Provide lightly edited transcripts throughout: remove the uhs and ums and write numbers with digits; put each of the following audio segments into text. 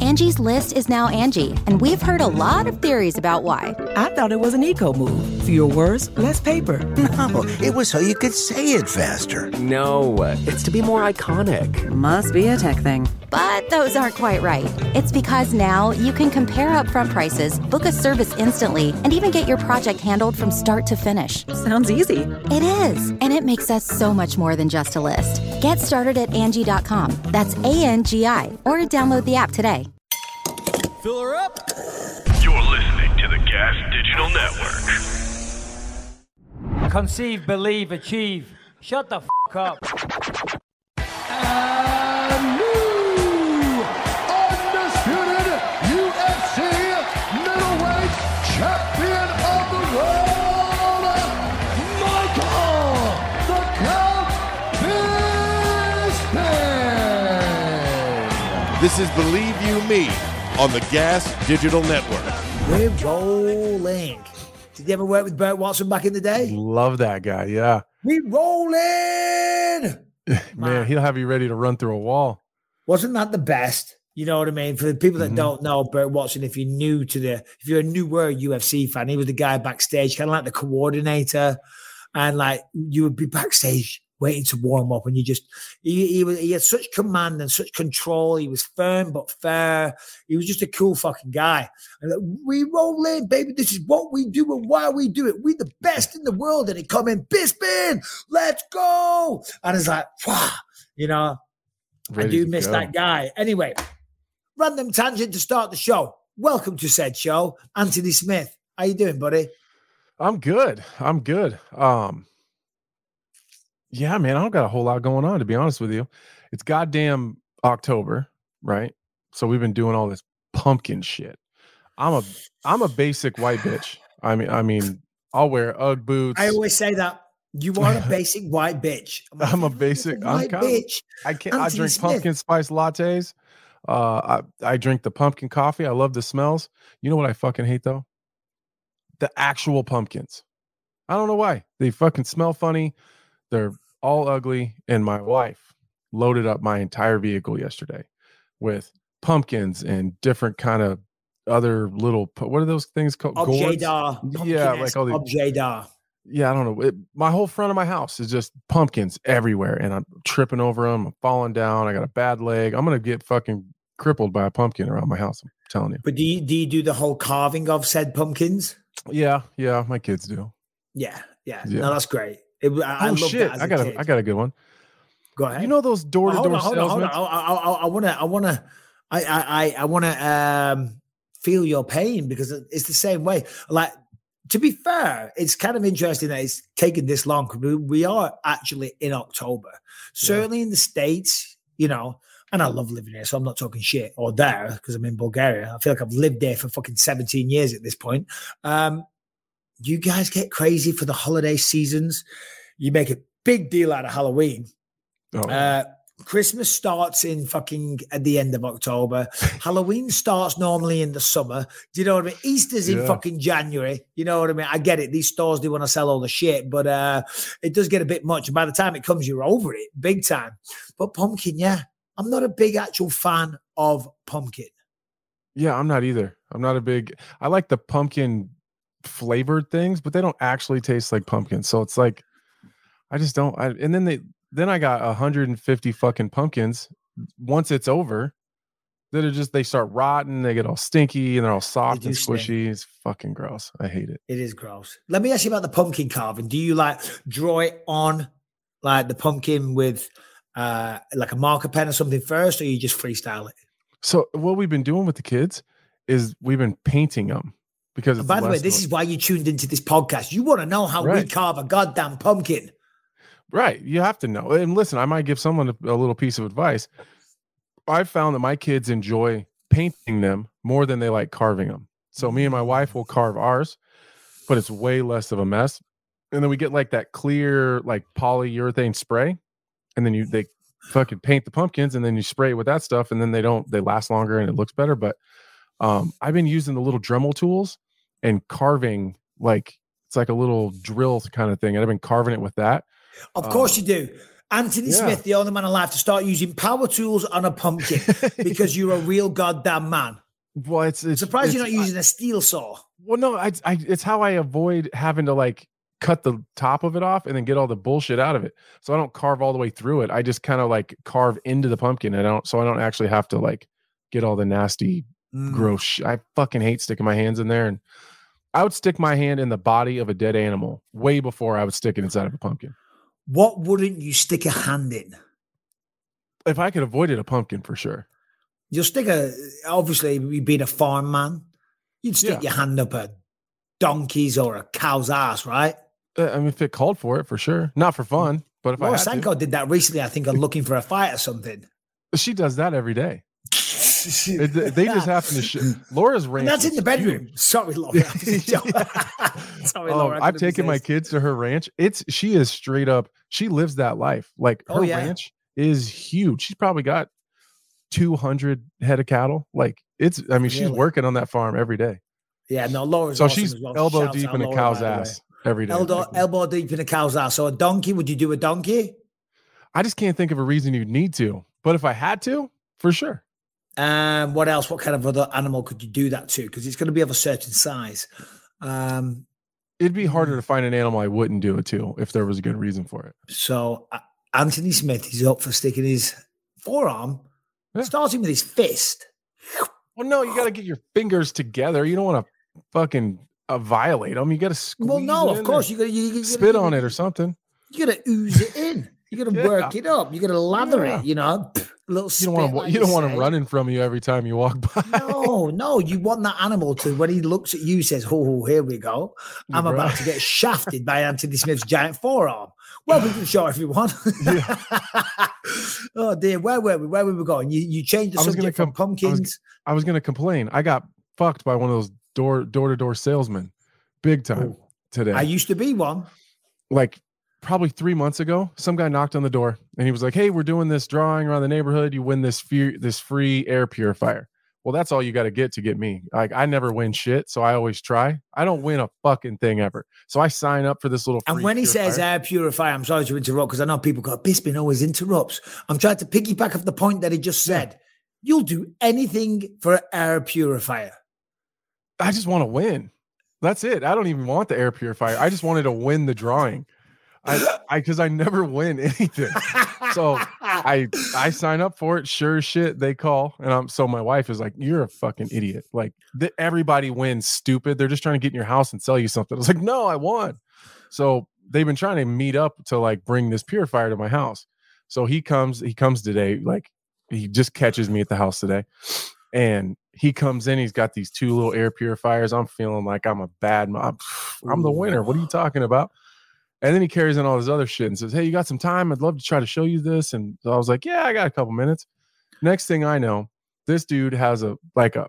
Angie's List is now Angie, and we've heard a lot of theories about why. I thought it was an eco move. Fewer words, less paper. No, it was so you could say it faster. No, it's to be more iconic. Must be a tech thing. But those aren't quite right. It's because now you can compare upfront prices, book a service instantly, and even get your project handled from start to finish. Sounds easy. It is, and it makes us so much more than just a list. Get started at Angie.com. That's ANGI, or download the app today. Fill her up. You're listening to the Gas Digital Network. Conceive, believe, achieve. Shut the f*** up. Undisputed UFC middleweight champion of the world, Michael the Count Bisping. This is Believe You Me on the Gas Digital Network. We're rolling. Did you ever work with Burt Watson back in the day? Love that guy, yeah. We rolling. Man, he'll have you ready to run through a wall. Wasn't that the best? You know what I mean? For the people that don't know Burt Watson, if you're a newer UFC fan, he was the guy backstage, kind of like the coordinator, and like you would be backstage waiting to warm up, and he had such command and such control. He was firm but fair. He was just a cool fucking guy. And like, we roll in, baby. This is what we do and why we do it. We the best in the world. And he come in, Bisping, let's go. And it's like, wow, you know, I do miss that guy. Anyway, random tangent to start the show. Welcome to said show, Anthony Smith. How you doing, buddy? I'm good. Yeah, man, I don't got a whole lot going on, to be honest with you. It's goddamn October, right? So we've been doing all this pumpkin shit. I'm a basic white bitch. I mean, I'll wear Ugg boots. I always say that. You are a basic white bitch. I'm a basic white bitch. I drink Smith. pumpkin spice lattes. I drink the pumpkin coffee. I love the smells. You know what I fucking hate though? The actual pumpkins. I don't know why. They fucking smell funny. They're all ugly, and my wife loaded up my entire vehicle yesterday with pumpkins and different kind of other little, what are those things called? Objet-d'art. Yeah, like all the objet-d'art. Yeah, I don't know. My whole front of my house is just pumpkins everywhere, and I'm tripping over them. I'm falling down. I got a bad leg. I'm gonna get fucking crippled by a pumpkin around my house. I'm telling you. But do you do the whole carving of said pumpkins? Yeah, my kids do. Yeah. No, that's great. I love shit! That as I got a good one. Go ahead. You know those door-to-door salesmen? I want to feel your pain because it's the same way. Like, to be fair, it's kind of interesting that it's taken this long. We are actually in October. Certainly in the States, you know, and I love living here, so I'm not talking shit, or there, because I'm in Bulgaria. I feel like I've lived there for fucking 17 years at this point. You guys get crazy for the holiday seasons. You make a big deal out of Halloween. Christmas starts in fucking at the end of October. Halloween starts normally in the summer. Do you know what I mean? Easter's in fucking January. You know what I mean? I get it. These stores, they want to sell all the shit, but it does get a bit much. And by the time it comes, you're over it big time. But pumpkin, yeah. I'm not a big actual fan of pumpkin. Yeah, I'm not either. I like the pumpkin flavored things, but they don't actually taste like pumpkin. So it's like, I just don't. And then I got 150 fucking pumpkins. Once it's over, they start rotting. They get all stinky and they're all soft and squishy. It's fucking gross. I hate it. It is gross. Let me ask you about the pumpkin carving. Do you like draw it on like the pumpkin with like a marker pen or something first, or you just freestyle it? So what we've been doing with the kids is we've been painting them. Because by the way, this is why you tuned into this podcast. You want to know how we carve a goddamn pumpkin. Right. You have to know. And listen, I might give someone a little piece of advice. I've found that my kids enjoy painting them more than they like carving them. So me and my wife will carve ours, but it's way less of a mess. And then we get like that clear, like polyurethane spray. And then they fucking paint the pumpkins and then you spray it with that stuff. And then they last longer and it looks better. But I've been using the little Dremel tools and carving, like it's like a little drill kind of thing. And I've been carving it with that. Of course you do. Anthony Smith, the only man alive to start using power tools on a pumpkin because you're a real goddamn man. Well, it's surprised you're not using a steel saw. Well, no, it's how I avoid having to like cut the top of it off and then get all the bullshit out of it. So I don't carve all the way through it. I just kind of like carve into the pumpkin. I don't actually have to like get all the nasty, gross. I fucking hate sticking my hands in there. And I would stick my hand in the body of a dead animal way before I would stick it inside of a pumpkin. What wouldn't you stick a hand in? If I could avoid it, a pumpkin for sure. You'll stick obviously, you being a farm man, you'd stick your hand up a donkey's or a cow's ass, right? I mean, if it called for it, for sure. Not for fun, but if Laura Sanko did that recently, I think, on Looking for a Fight or something. She does that every day. They just happen to Laura's ranch. And that's in the bedroom. Huge. Sorry, Laura. Sorry, Laura. I've taken my kids to her ranch. She is straight up. She lives that life. Like her ranch is huge. She's probably got 200 head of cattle. Like she's working on that farm every day. Yeah, no, Laura's so awesome she's as well. elbow Shouts deep in a Laura, cow's ass every day. Elbow deep in a cow's ass. So a donkey, would you do a donkey? I just can't think of a reason you'd need to. But if I had to, for sure. What else? What kind of other animal could you do that to? Because it's going to be of a certain size. It'd be harder to find an animal I wouldn't do it to if there was a good reason for it. So Anthony Smith is up for sticking his forearm, starting with his fist. Well, no, you got to get your fingers together. You don't want to fucking violate them. You got to squeeze. Well, no, of course you got to spit on it or something. You got to ooze it in. You got to work it up. You got to lather it. You know, a little. You don't want him running from you every time you walk by. No. You want that animal to, when he looks at you, says, "Oh, here we go. I'm about to get shafted by Anthony Smith's giant forearm." Welcome to the show, everyone. Oh dear, where were we? Where were we going? You changed the subject from pumpkins. I was going to complain. I got fucked by one of those door-to-door salesmen, big time today. I used to be one. Like probably 3 months ago, some guy knocked on the door and he was like, "Hey, we're doing this drawing around the neighborhood. You win this free air purifier." Well, that's all you got to get me. Like, I never win shit, so I always try. I don't win a fucking thing ever. So I sign up for this little free And when he says air purifier, I'm sorry to interrupt because I know people go, Bispin always interrupts. I'm trying to piggyback off the point that he just said. You'll do anything for an air purifier. I just want to win. That's it. I don't even want the air purifier. I just wanted to win the drawing. Because I never win anything. So I sign up for it. Sure as shit, they call. And so my wife is like, "You're a fucking idiot. Like everybody wins, stupid. They're just trying to get in your house and sell you something." I was like, "No, I won." So they've been trying to meet up to like bring this purifier to my house. So he comes today. Like he just catches me at the house today. And he comes in, he's got these 2 little air purifiers. I'm feeling like I'm a bad mom. I'm the winner. What are you talking about? And then he carries in all this other shit and says, "Hey, you got some time? I'd love to try to show you this." And so I was like, "Yeah, I got a couple minutes." Next thing I know, this dude has a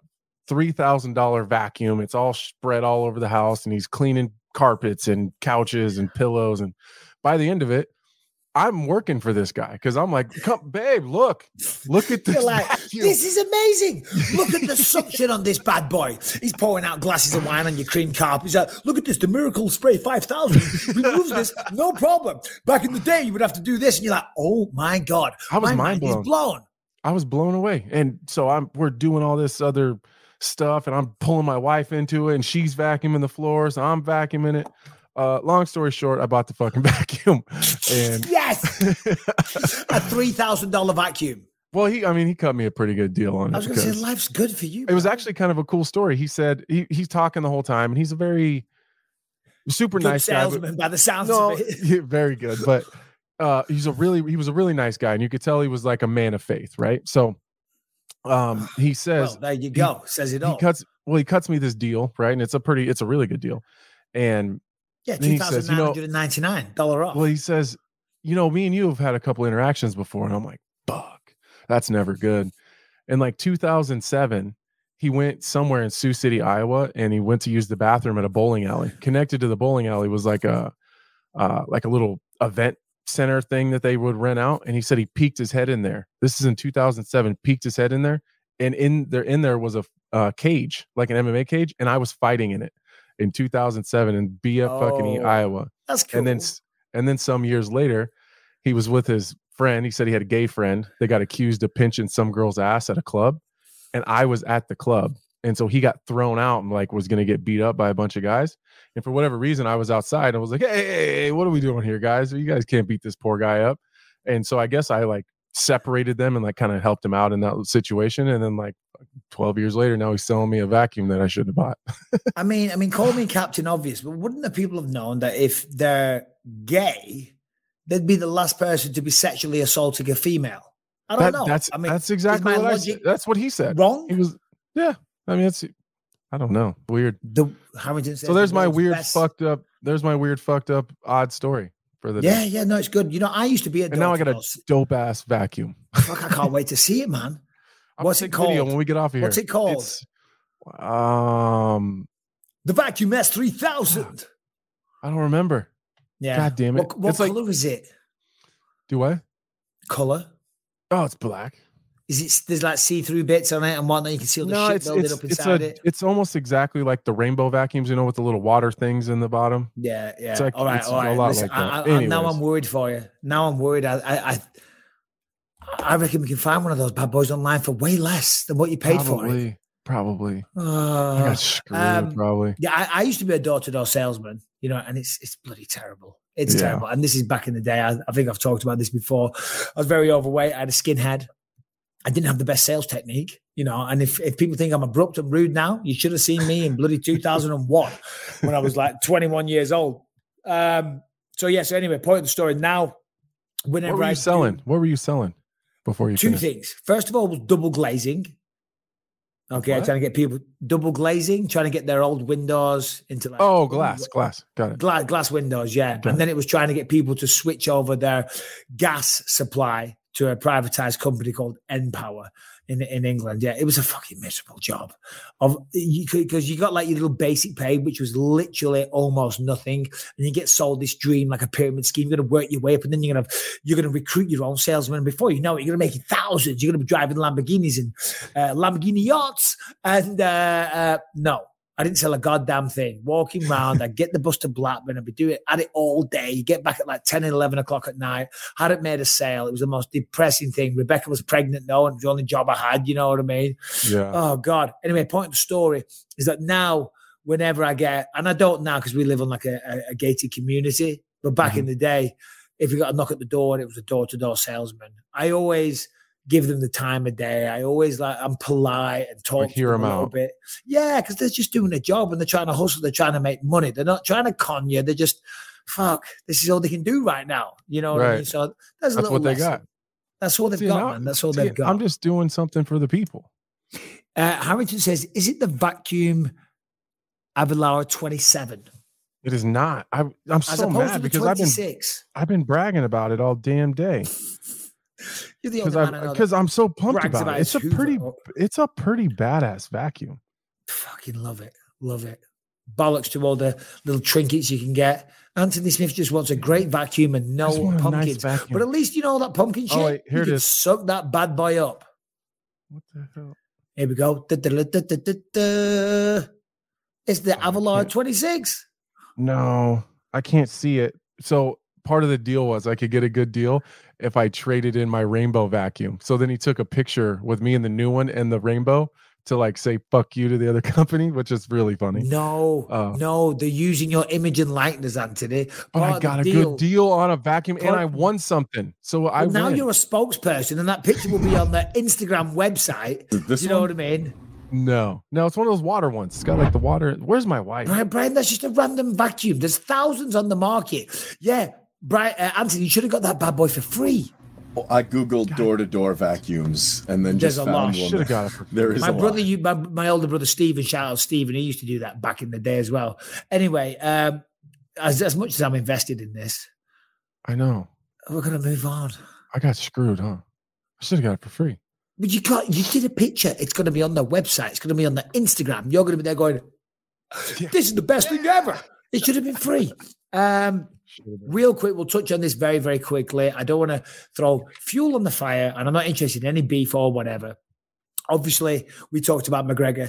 $3,000 vacuum. It's all spread all over the house, and he's cleaning carpets and couches and pillows. And by the end of it, I'm working for this guy because I'm like, "Come, babe, look at this. Like, this is amazing. Look at the suction on this bad boy. He's pouring out glasses of wine on your cream carpet. He's like, "Look at this, the Miracle Spray 5000 removes this, no problem. Back in the day, you would have to do this." And you're like, "Oh my God." I was mind blown. I was blown away. And so we're doing all this other stuff and I'm pulling my wife into it and she's vacuuming the floors. So I'm vacuuming it. Long story short, I bought the fucking vacuum. And yes, a $3,000 vacuum. Well, he cut me a pretty good deal on it. I was going to say, life's good for you. It was actually kind of a cool story. He said he's talking the whole time, and he's a very super nice salesman guy. By the sounds of it, very good. But he was a really nice guy, and you could tell he was like a man of faith, right? So, he says, "Well, there you go." Says it all. He cuts me this deal, right? And it's a really good deal, and. Yeah, $2,999 off. Well, he says, "Me and you have had a couple interactions before." And I'm like, "Fuck, that's never good." In like 2007, he went somewhere in Sioux City, Iowa, and he went to use the bathroom at a bowling alley. Connected to the bowling alley was like a little event center thing that they would rent out. And he said he peeked his head in there. This is in 2007, peeked his head in there. And in there was a cage, like an MMA cage. And I was fighting in it. In 2007 in BF fucking Iowa. That's cool. And then some years later, he was with his friend. He said he had a gay friend. They got accused of pinching some girl's ass at a club, and I was at the club, and so he got thrown out and like was going to get beat up by a bunch of guys. And for whatever reason, I was outside and I was like, hey, what are we doing here, guys? You guys can't beat this poor guy up. And so I guess I like separated them and like kind of helped him out in that situation. And then like 12 years later, now he's selling me a vacuum that I should have bought. I mean, call me Captain Obvious, but wouldn't the people have known that if they're gay, they'd be the last person to be sexually assaulting a female? I don't know. That's exactly what I said. That's what he said. Wrong? He was, yeah. I mean, I don't know. Weird. So there's my weird fucked up odd story for the day. Yeah, no, it's good. You know, I used to be a and now I got a dope ass vacuum. Fuck, I can't wait to see it, man. What's it called? When we get off of here. What's it called? It's, the Vacuum S3000. I don't remember. Yeah. God damn it. What color is it? Do I? Color? Oh, it's black. Is it? There's like see-through bits on it and whatnot. You can see all the shit building up inside it. It's almost exactly like the rainbow vacuums, with the little water things in the bottom. Yeah. It's like, all right. Listen, like that. now I'm worried for you. Now I'm worried. I reckon we can find one of those bad boys online for way less than what you paid for it. Probably. I got screwed, probably. Yeah, I used to be a door-to-door salesman, and it's bloody terrible. It's terrible. And this is back in the day. I think I've talked about this before. I was very overweight. I had a skinhead. I didn't have the best sales technique, and if people think I'm abrupt and rude now, you should have seen me in bloody 2001 when I was like 21 years old. So anyway, point of the story now, whenever What were you selling before you Two finished? things. First of all was double glazing. Okay, What? trying to get people double glazing, trying to get their old windows into like glass. Got it. Glass windows, yeah. And then it was trying to get people to switch over their gas supply to a privatized company called Npower in England. Yeah, it was a fucking miserable job. Because you got like your little basic pay, which was literally almost nothing, and you get sold this dream like a pyramid scheme. You're going to work your way up, and then you're going to recruit your own salesman. And before you know it, you're going to make thousands. You're going to be driving Lamborghinis and Lamborghini yachts. And no. I didn't sell a goddamn thing. Walking around, I'd get the bus to Blackburn, I'd be doing it, had it all day. You get back at like 10 and 11 o'clock at night, hadn't made a sale. It was the most depressing thing. Rebecca was pregnant though, and it was the only job I had, you know what I mean? Yeah. Oh, God. Anyway, point of the story is that now, whenever I get, and I don't now because we live on like a gated community, but back in the day, if you got a knock at the door and it was a door-to-door salesman, I always give them the time of day. I always I'm polite and talk to them a little bit. Yeah, because they're just doing a job and they're trying to hustle. They're trying to make money. They're not trying to con you. They're just, this is all they can do right now. You know what I mean? So that's what they got. That's all they've got, man. That's all they've got. I'm just doing something for the people. Harrington says, is it the vacuum Avalar 27? It is not. I'm so mad because I've been bragging about it all damn day. You're the only man I know because I'm so pumped about it. It's a pretty badass vacuum. Fucking love it. Bollocks to all the little trinkets you can get. Anthony Smith just wants a great vacuum and no pumpkins. Nice but at least you know that pumpkin shit. Oh, wait, here it is. Suck that bad boy up. What the hell? Here we go. It's the Avalar 26. No, I can't see it. So part of the deal was I could get a good deal if I traded in my rainbow vacuum. So then he took a picture with me and the new one and the rainbow to like say fuck you to the other company, which is really funny. No, they're using your image and likeness, Anthony. But I got a good deal on a vacuum and I won something. So now you're a spokesperson and that picture will be on the Instagram website. You know what I mean? No, it's one of those water ones. It's got like the water. Where's my wife? Brian, that's just a random vacuum. There's thousands on the market. Yeah, Brian, Anthony, you should have got that bad boy for free. Well, I googled door-to-door vacuums and then just found one. Should have got it for free. There is my brother, my older brother Stephen. Shout out Stephen. He used to do that back in the day as well. Anyway, as much as I'm invested in this, I know we're gonna move on. I got screwed, huh? I should have got it for free. But you did a picture. It's going to be on their website. It's going to be on their Instagram. You're going to be there going, this is the best thing ever. It should have been free. Real quick, we'll touch on this very, very quickly. I don't want to throw fuel on the fire, and I'm not interested in any beef or whatever. Obviously, we talked about McGregor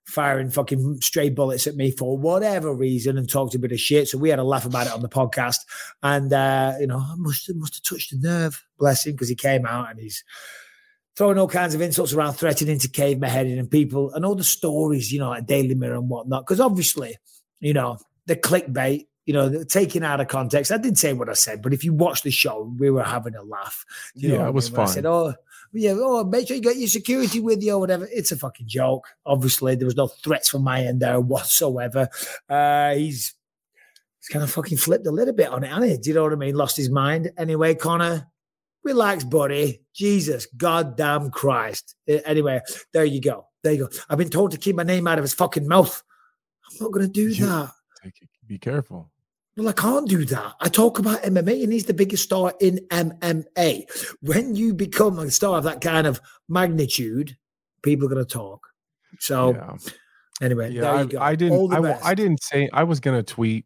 firing fucking stray bullets at me for whatever reason and talked a bit of shit. So we had a laugh about it on the podcast. And, I must have touched a nerve, bless him, because he came out and he's throwing all kinds of insults around, threatening to cave my head in, and people, and all the stories, like Daily Mirror and whatnot. Because obviously, the clickbait, they're taken out of context. I didn't say what I said, but if you watch the show, we were having a laugh. It was fun. I said, make sure you got your security with you or whatever. It's a fucking joke. Obviously, there was no threats from my end there whatsoever. He's kind of fucking flipped a little bit on it, hasn't he? Do you know what I mean? Lost his mind. Anyway, Connor, relax, buddy. Jesus, goddamn Christ. Anyway, there you go. I've been told to keep my name out of his fucking mouth. I'm not going to do that. Be careful. Well, I can't do that. I talk about MMA, and he's the biggest star in MMA. When you become a star of that kind of magnitude, people are going to talk. So, anyway, there you go. I didn't say I was going to tweet,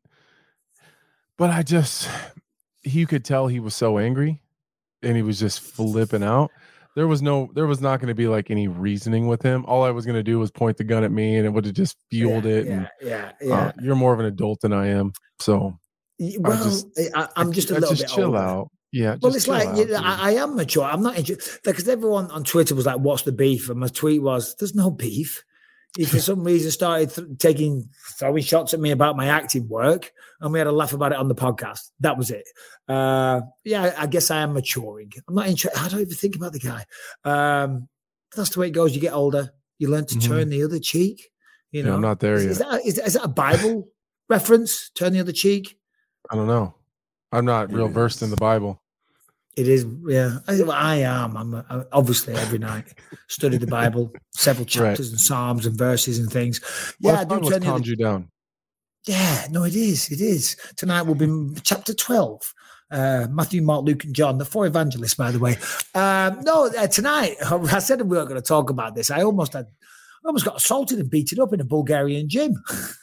but you could tell he was so angry, and he was just flipping out. There was not going to be like any reasoning with him. All I was going to do was point the gun at me, and it would have just fueled it. Yeah. You're more of an adult than I am, so. Well, I'm just a little bit chill older. Out. Yeah. Well, it's like I am mature. I'm not because everyone on Twitter was like, "What's the beef?" And my tweet was, "There's no beef." He for some reason started throwing shots at me about my acting work, and we had a laugh about it on the podcast. That was it. I guess I am maturing. I'm not interested. I don't even think about the guy. That's the way it goes. You get older, you learn to turn the other cheek. I'm not there yet. Is that a Bible reference? Turn the other cheek. I don't know. I'm not real versed in the Bible. It is, yeah. I am. I'm obviously every night study the Bible, several chapters and Psalms and verses and things. I do turn calmed you down. Yeah, no, it is. It is. Tonight will be chapter 12. Matthew, Mark, Luke, and John, the 4 evangelists, by the way. Tonight, I said we weren't going to talk about this. I almost got assaulted and beaten up in a Bulgarian gym.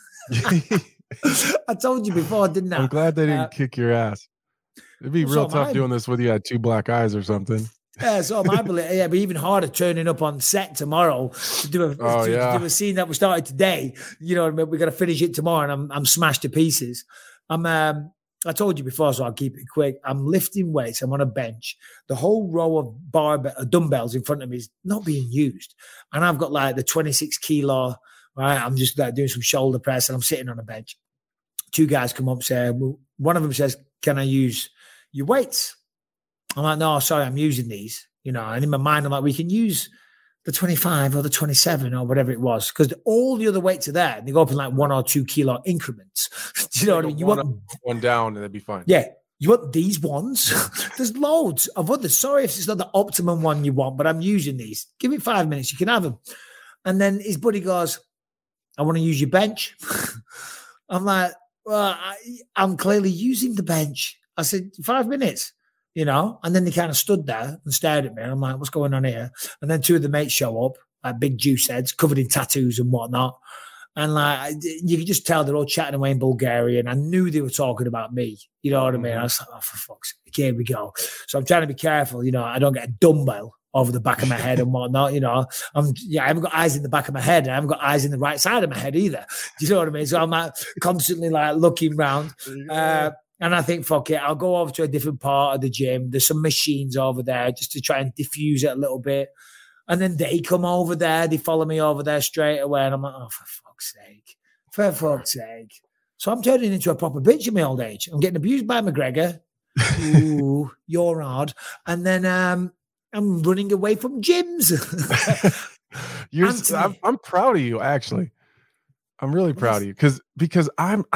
I told you before, didn't I? I'm glad they didn't kick your ass. It'd be real tough doing this with you had 2 black eyes or something. Yeah, so my belief, but even harder turning up on set tomorrow to do a scene that we started today. You know what I mean? We're gonna finish it tomorrow, and I'm smashed to pieces. I told you before, so I'll keep it quick. I'm lifting weights. I'm on a bench. The whole row of dumbbells in front of me is not being used, and I've got like the 26 kilo. Right, I'm just like doing some shoulder press, and I'm sitting on a bench. 2 guys come up, one of them says, "Can I use your weights?" I'm like, "No, sorry, I'm using these." And in my mind, I'm like, "We can use the 25 or the 27 or whatever it was," because all the other weights are there, and they go up in like 1 or 2 kilo increments. Do you know what I mean? You want one down, and that'd be fine. Yeah, you want these ones? There's loads of others. Sorry if it's not the optimum one you want, but I'm using these. Give me 5 minutes, you can have them. And then his buddy goes, "I want to use your bench." I'm like, "Well, I'm clearly using the bench." I said, 5 minutes, and then they kind of stood there and stared at me. And I'm like, "What's going on here?" And then 2 of the mates show up, like big juice heads covered in tattoos and whatnot. And like, you could just tell they're all chatting away in Bulgarian. I knew they were talking about me. You know what I mean? I was like, "Oh, for fuck's sake, here we go." So I'm trying to be careful, I don't get a dumbbell over the back of my head and whatnot. I haven't got eyes in the back of my head, and I haven't got eyes in the right side of my head either. Do you know what I mean? So I'm like constantly like looking round. And I think, fuck it, I'll go over to a different part of the gym. There's some machines over there just to try and diffuse it a little bit. And then they come over there. They follow me over there straight away. And I'm like, "Oh, for fuck's sake. So I'm turning into a proper bitch in my old age. I'm getting abused by McGregor. Ooh, you're hard. And then I'm running away from gyms. I'm proud of you, actually. I'm really proud of you because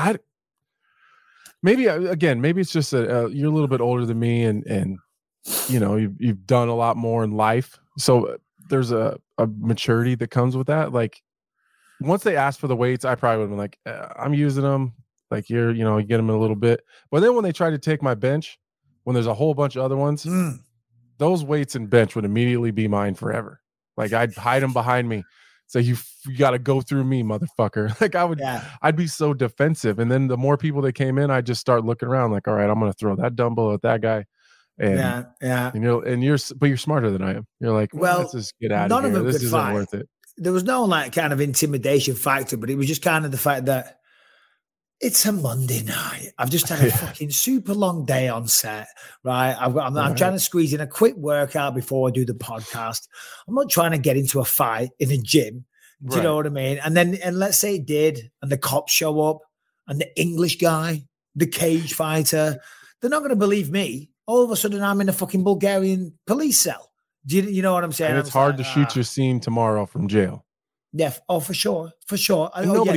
maybe it's just you're a little bit older than me, and you've done a lot more in life, so there's a maturity that comes with that. Like once they asked for the weights, I probably would have been like, "I'm using them." Like you get them in a little bit, but then when they tried to take my bench, when there's a whole bunch of other ones, those weights and bench would immediately be mine forever. Like I'd hide them behind me. So you got to go through me, motherfucker. Like I'd be so defensive. And then the more people that came in, I just start looking around like, all right, I'm going to throw that dumbbell at that guy. And, but you're smarter than I am. You're like, well, let's just get out of here. This isn't worth it. there was no like kind of intimidation factor, but it was just kind of the fact that it's a Monday night. I've just had a fucking super long day on set, right? I'm trying to squeeze in a quick workout before I do the podcast. I'm not trying to get into a fight in a gym. Do you know what I mean? And let's say it did, and the cops show up, and the English guy, the cage fighter, they're not going to believe me. All of a sudden, I'm in a fucking Bulgarian police cell. Do you know what I'm saying? And it's hard to shoot your scene tomorrow from jail. Yeah. Oh, for sure. For sure. Nobody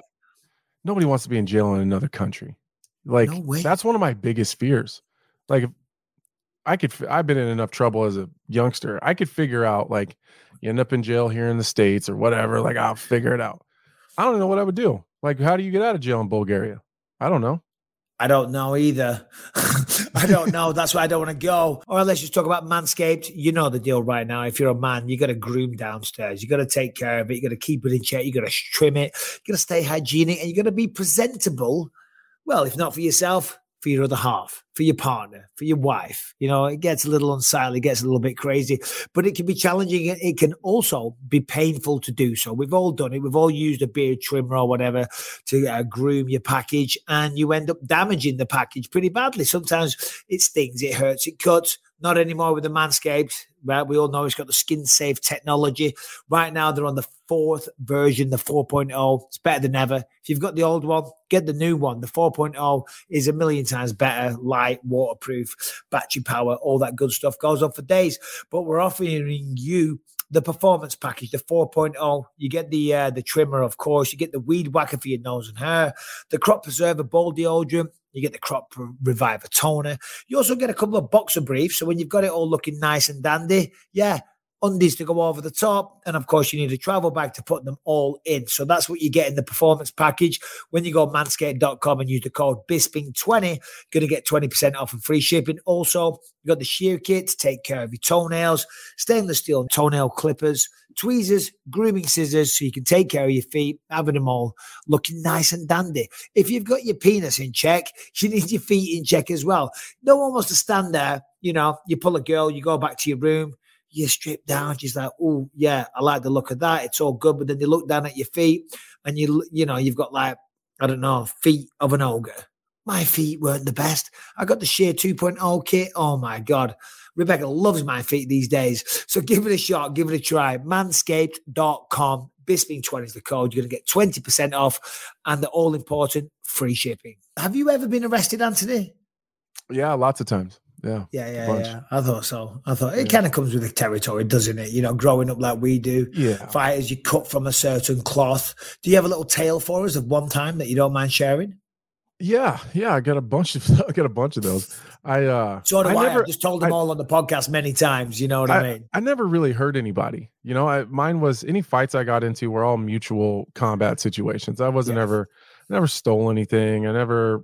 wants to be in jail in another country. Like, that's one of my biggest fears. Like, I've been in enough trouble as a youngster. I could figure out, like, you end up in jail here in the States or whatever. Like, I'll figure it out. I don't know what I would do. Like, how do you get out of jail in Bulgaria? I don't know. I don't know either. I don't know. That's why I don't want to go. Or let's just talk about Manscaped. You know the deal right now. If you're a man, you got to groom downstairs. You got to take care of it. You got to keep it in check. You got to trim it. You got to stay hygienic, and you got to be presentable. Well, if not for yourself, for your other half, for your partner, for your wife. You know, it gets a little unsightly, gets a little bit crazy, but it can be challenging. It can also be painful to do so. We've all done it. We've all used a beard trimmer or whatever to groom your package, and you end up damaging the package pretty badly. Sometimes it stings, it hurts, it cuts. Not anymore with the Manscaped, right? We all know it's got the skin safe technology. Right now, they're on the 4th version, the 4.0. It's better than ever. If you've got the old one, get the new one. The 4.0 is a million times better, light, waterproof, battery power, all that good stuff. Goes on for days. But we're offering you the performance package, the 4.0. You get the trimmer, of course. You get the weed whacker for your nose and hair, the crop preserver ball deodorant. You get the crop reviver toner. You also get a couple of boxer briefs. So when you've got it all looking nice and dandy, undies to go over the top. And of course, you need a travel bag to put them all in. So that's what you get in the performance package. When you go manscaped.com and use the code BISPING20, you're going to get 20% off and free shipping. Also, you got the shear kit to take care of your toenails, stainless steel toenail clippers, tweezers, grooming scissors, so you can take care of your feet, having them all looking nice and dandy. If you've got your penis in check, you need your feet in check as well. No one wants to stand there. You know, you pull a girl, you go back to your room, you strip down. She's like, oh, yeah, I like the look of that. It's all good. But then they look down at your feet and you've got like, I don't know, feet of an ogre. My feet weren't the best. I got the Sheer 2.0 kit. Oh, my God. Rebecca loves my feet these days. So give it a shot. Give it a try. Manscaped.com. Bisping20 is the code. You're going to get 20% off and the all-important free shipping. Have you ever been arrested, Anthony? Yeah, lots of times. Yeah. Yeah. I thought so. It kind of comes with the territory, doesn't it? You know, growing up like we do. Yeah. Fighters, you cut from a certain cloth. Do you have a little tale for us of one time that you don't mind sharing? Yeah. I got a bunch of those. So do I. I've just told them all on the podcast many times. You know what I mean? I never really hurt anybody. You know, mine was any fights I got into were all mutual combat situations. I wasn't never stole anything. I never,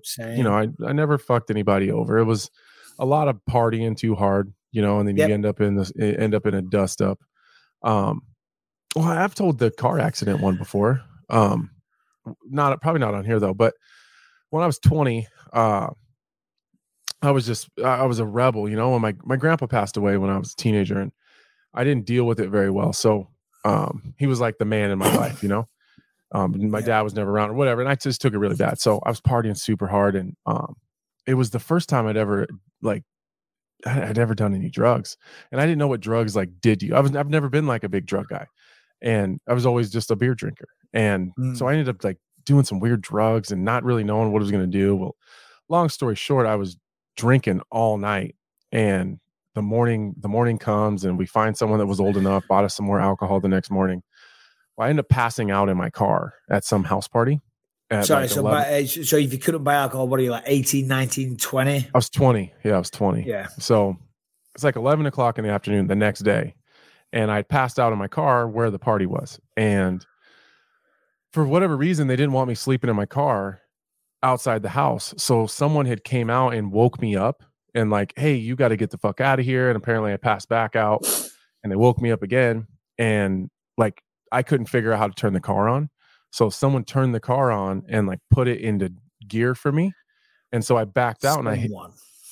I never fucked anybody over. It was a lot of partying too hard, you know, and then you end up in a dust up. Well, I've told the car accident one before. Probably not on here though, but when I was 20, I was a rebel, you know, when my grandpa passed away when I was a teenager and I didn't deal with it very well. So, he was like the man in my life, you know, my dad was never around or whatever. And I just took it really bad. So I was partying super hard. And, it was the first time I'd ever done any drugs, and I didn't know what drugs like did to you. I've never been like a big drug guy, and I was always just a beer drinker. And so I ended up like doing some weird drugs and not really knowing what I was going to do. Well, long story short, I was drinking all night, and the morning comes and we find someone that was old enough, bought us some more alcohol the next morning. Well, I ended up passing out in my car at some house party. Sorry, so if you couldn't buy alcohol, what are you, like 18, 19, 20? I was 20. Yeah, I was 20. Yeah. So it's like 11 o'clock in the afternoon the next day. And I passed out in my car where the party was. And for whatever reason, they didn't want me sleeping in my car outside the house. So someone had came out and woke me up and like, hey, you got to get the fuck out of here. And apparently I passed back out and they woke me up again. And like, I couldn't figure out how to turn the car on. So someone turned the car on and like put it into gear for me. And so I backed out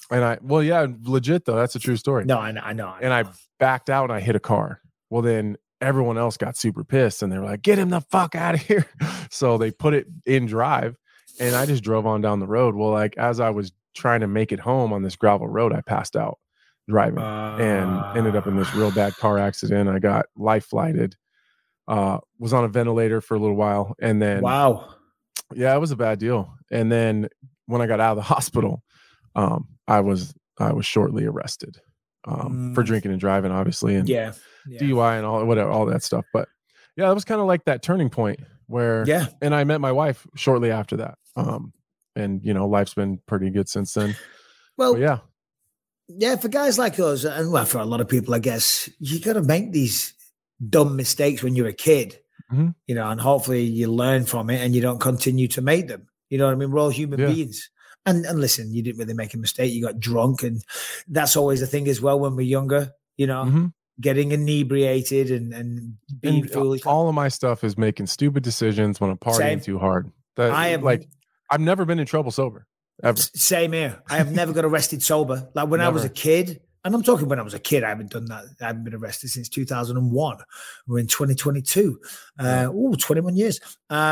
legit though. That's a true story. No, I know. And I backed out and I hit a car. Well, then everyone else got super pissed and they were like, get him the fuck out of here. So they put it in drive and I just drove on down the road. Well, like as I was trying to make it home on this gravel road, I passed out driving and ended up in this real bad car accident. I got life flighted, was on a ventilator for a little while. And then, yeah, it was a bad deal. And then when I got out of the hospital, I was shortly arrested for drinking and driving, obviously. And DUI and all that stuff. But yeah, it was kind of like that turning point where, and I met my wife shortly after that. And you know, life's been pretty good since then. Well, but yeah, for guys like us, and well, for a lot of people, I guess, you got to make these dumb mistakes when you're a kid, you know, and hopefully you learn from it and you don't continue to make them. You know what I mean? We're all human beings. And listen, you didn't really make a mistake. You got drunk, and that's always the thing as well when we're younger, you know, getting inebriated and being foolish. All of my stuff is making stupid decisions when I'm partying too hard. I've never been in trouble sober, ever. Same here. I have never got arrested sober. Like when I was a kid, and I'm talking when I was a kid, I haven't done that. I haven't been arrested since 2001. We're in 2022. 21 years.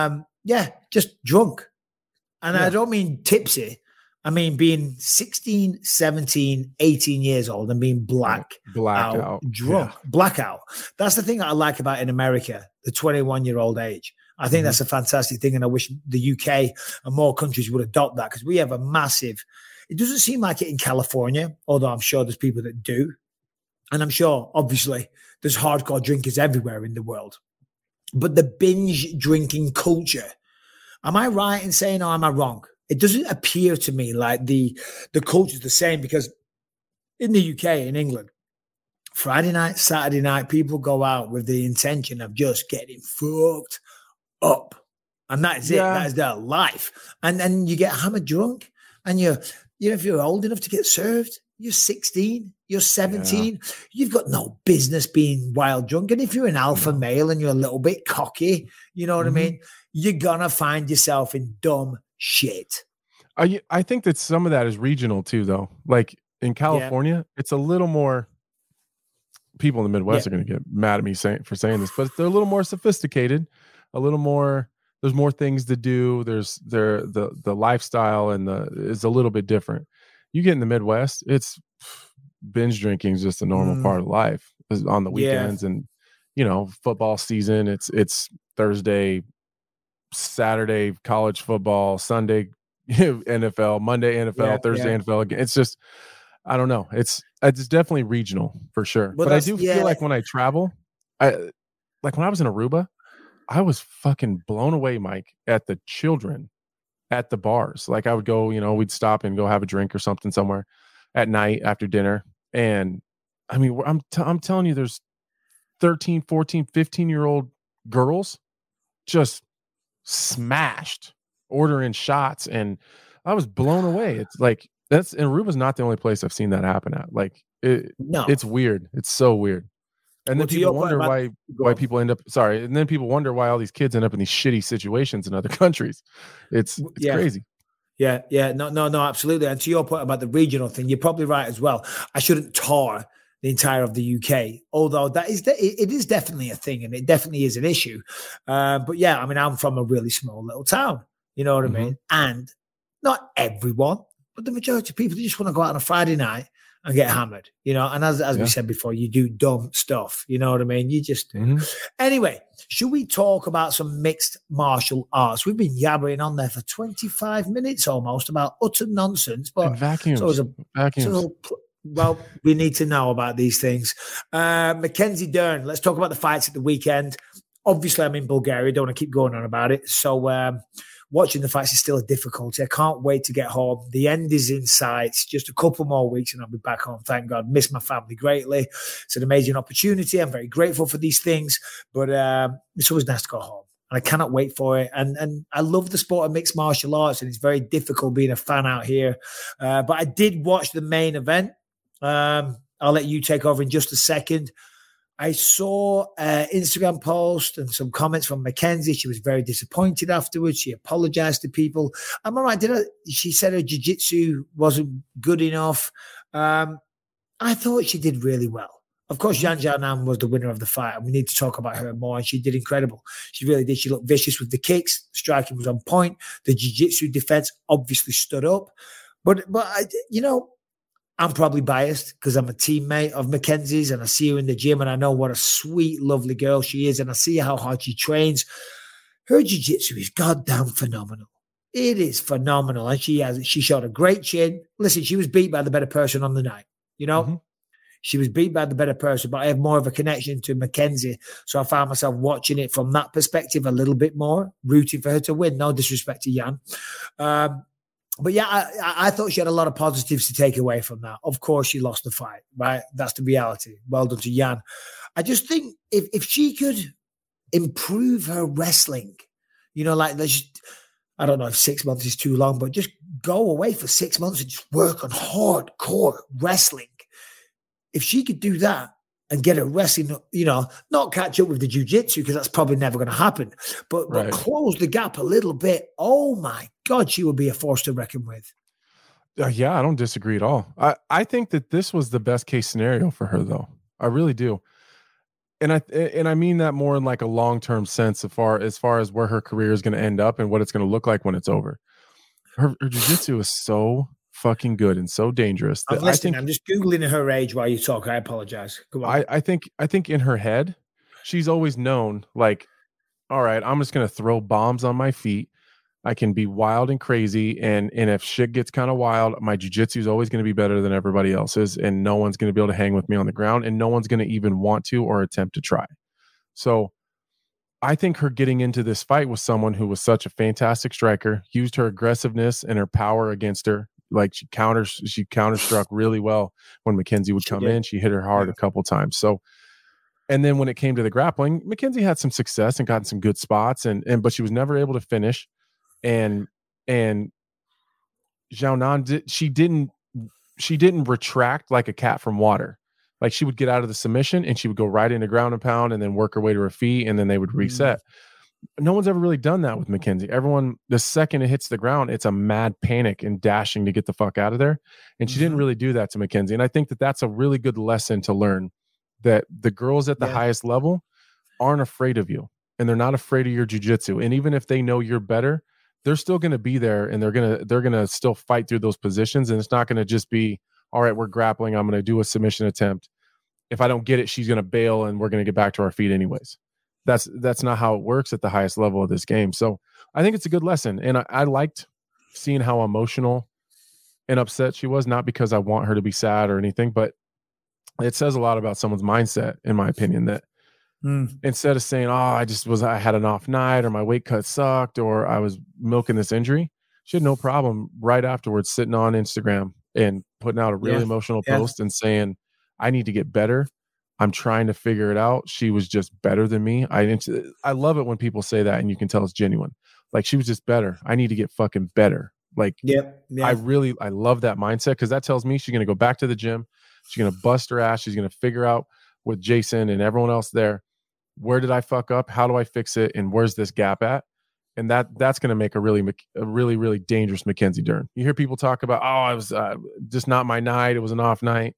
Just drunk. And I don't mean tipsy. I mean being 16, 17, 18 years old and being blackout, drunk, blackout. That's the thing that I like about in America, the 21-year-old age. I think that's a fantastic thing, and I wish the UK and more countries would adopt that because we have a massive – it doesn't seem like it in California, although I'm sure there's people that do. And I'm sure, obviously, there's hardcore drinkers everywhere in the world. But the binge drinking culture, am I right in saying or am I wrong? It doesn't appear to me like the culture's the same because in the UK, in England, Friday night, Saturday night, people go out with the intention of just getting fucked up. And that is it. That is their life. And then you get hammered drunk and if you're old enough to get served, you're 16, you're 17, you've got no business being wild drunk. And if you're an alpha male and you're a little bit cocky, you know what I mean? You're going to find yourself in dumb shit. I think that some of that is regional too, though. Like in California, it's a little more, people in the Midwest are going to get mad at me for saying this, but they're a little more sophisticated, a little more, there's more things to do. There's the lifestyle is a little bit different. You get in the Midwest, it's binge drinking is just a normal part of life on the weekends and, you know, football season. It's Thursday, Saturday, college football, Sunday, NFL, Monday, NFL, Thursday, NFL again. It's just, I don't know. It's definitely regional for sure. But I do feel like when I travel, like when I was in Aruba, I was fucking blown away, Mike, at the children at the bars. Like I would go, you know, we'd stop and go have a drink or something somewhere at night after dinner. And I mean, I'm telling you, there's 13, 14, 15-year-old girls just smashed ordering shots. And I was blown away. It's like, and Aruba's not the only place I've seen that happen at. Like it's weird. It's so weird. And then people wonder why people end up and then people wonder why all these kids end up in these shitty situations in other countries. It's crazy. Yeah. No, absolutely. And to your point about the regional thing, you're probably right as well. I shouldn't tar the entire of the UK, although it is definitely a thing and it definitely is an issue. But yeah, I mean, I'm from a really small little town, you know what I mean? And not everyone, but the majority of people just want to go out on a Friday night and get hammered, you know, and as we said before, you do dumb stuff, you know what I mean? You just do. Anyway, should we talk about some mixed martial arts? We've been yabbering on there for 25 minutes almost about utter nonsense, but vacuums. Well, we need to know about these things. Mackenzie Dern, let's talk about the fights at the weekend. Obviously, I'm in Bulgaria. Don't want to keep going on about it. So watching the fights is still a difficulty. I can't wait to get home. The end is in sight. Just a couple more weeks and I'll be back home. Thank God. Miss my family greatly. It's an amazing opportunity. I'm very grateful for these things, but it's always nice to go home. And I cannot wait for it. And I love the sport of mixed martial arts, and it's very difficult being a fan out here. But I did watch the main event. I'll let you take over in just a second. I saw an Instagram post and some comments from Mackenzie. She was very disappointed afterwards. She apologized to people. I'm all right. She said her jiu-jitsu wasn't good enough. I thought she did really well. Of course, Yan Xiaonan was the winner of the fight, and we need to talk about her more. And she did incredible. She really did. She looked vicious with the kicks. The striking was on point. The jiu-jitsu defense obviously stood up. But I'm probably biased because I'm a teammate of Mackenzie's, and I see her in the gym, and I know what a sweet, lovely girl she is, and I see how hard she trains. Her jiu-jitsu is goddamn phenomenal. It is phenomenal, and she shot a great chin. Listen, she was beat by the better person on the night. She was beat by the better person, but I have more of a connection to Mackenzie, so I found myself watching it from that perspective a little bit more, rooting for her to win. No disrespect to Yan. But yeah, I thought she had a lot of positives to take away from that. Of course, she lost the fight, right? That's the reality. Well done to Yan. I just think if she could improve her wrestling, I don't know if 6 months is too long, but just go away for 6 months and just work on hardcore wrestling. If she could do that and get her wrestling, not catch up with the jiu-jitsu, because that's probably never going to happen, but close the gap a little bit. Oh my God, she would be a force to reckon with. Yeah, I don't disagree at all. I think that this was the best case scenario for her, though. I really do. And I mean that more in like a long-term sense as far as where her career is going to end up and what it's going to look like when it's over. Her jiu-jitsu is so fucking good and so dangerous. I'm listening. I'm just Googling her age while you talk. I apologize. Come on. I think in her head, she's always known, like, all right, I'm just going to throw bombs on my feet. I can be wild and crazy. And if shit gets kind of wild, my jiu-jitsu is always going to be better than everybody else's. And no one's going to be able to hang with me on the ground. And no one's going to even want to or attempt to try. So I think her getting into this fight with someone who was such a fantastic striker, used her aggressiveness and her power against her. Like she counterstruck really well when Mackenzie would come in. She hit her hard a couple times. So, and then when it came to the grappling, Mackenzie had some success and gotten some good spots, but she was never able to finish. And Xiaonan she didn't retract like a cat from water. Like she would get out of the submission and she would go right into ground and pound and then work her way to her feet, and then they would reset. No one's ever really done that with Mackenzie. Everyone, the second it hits the ground, it's a mad panic and dashing to get the fuck out of there. And she didn't really do that to Mackenzie. And I think that that's a really good lesson to learn, that the girls at the highest level aren't afraid of you, and they're not afraid of your jiu-jitsu. And even if they know you're better, they're still going to be there, and they're going to still fight through those positions. And it's not going to just be, all right, we're grappling, I'm going to do a submission attempt. If I don't get it, she's going to bail and we're going to get back to our feet anyways. That's not how it works at the highest level of this game. So I think it's a good lesson. And I liked seeing how emotional and upset she was, not because I want her to be sad or anything, but it says a lot about someone's mindset, in my opinion, that instead of saying, I had an off night, or my weight cut sucked, or I was milking this injury, she had no problem right afterwards sitting on Instagram and putting out a really emotional post and saying, I need to get better. I'm trying to figure it out. She was just better than me. I love it when people say that and you can tell it's genuine. Like, she was just better. I need to get fucking better. Like, I love that mindset, because that tells me she's going to go back to the gym. She's going to bust her ass. She's going to figure out with Jason and everyone else there, where did I fuck up? How do I fix it? And where's this gap at? And that's going to make a really dangerous Mackenzie Dern. You hear people talk about, I was just not my night. It was an off night.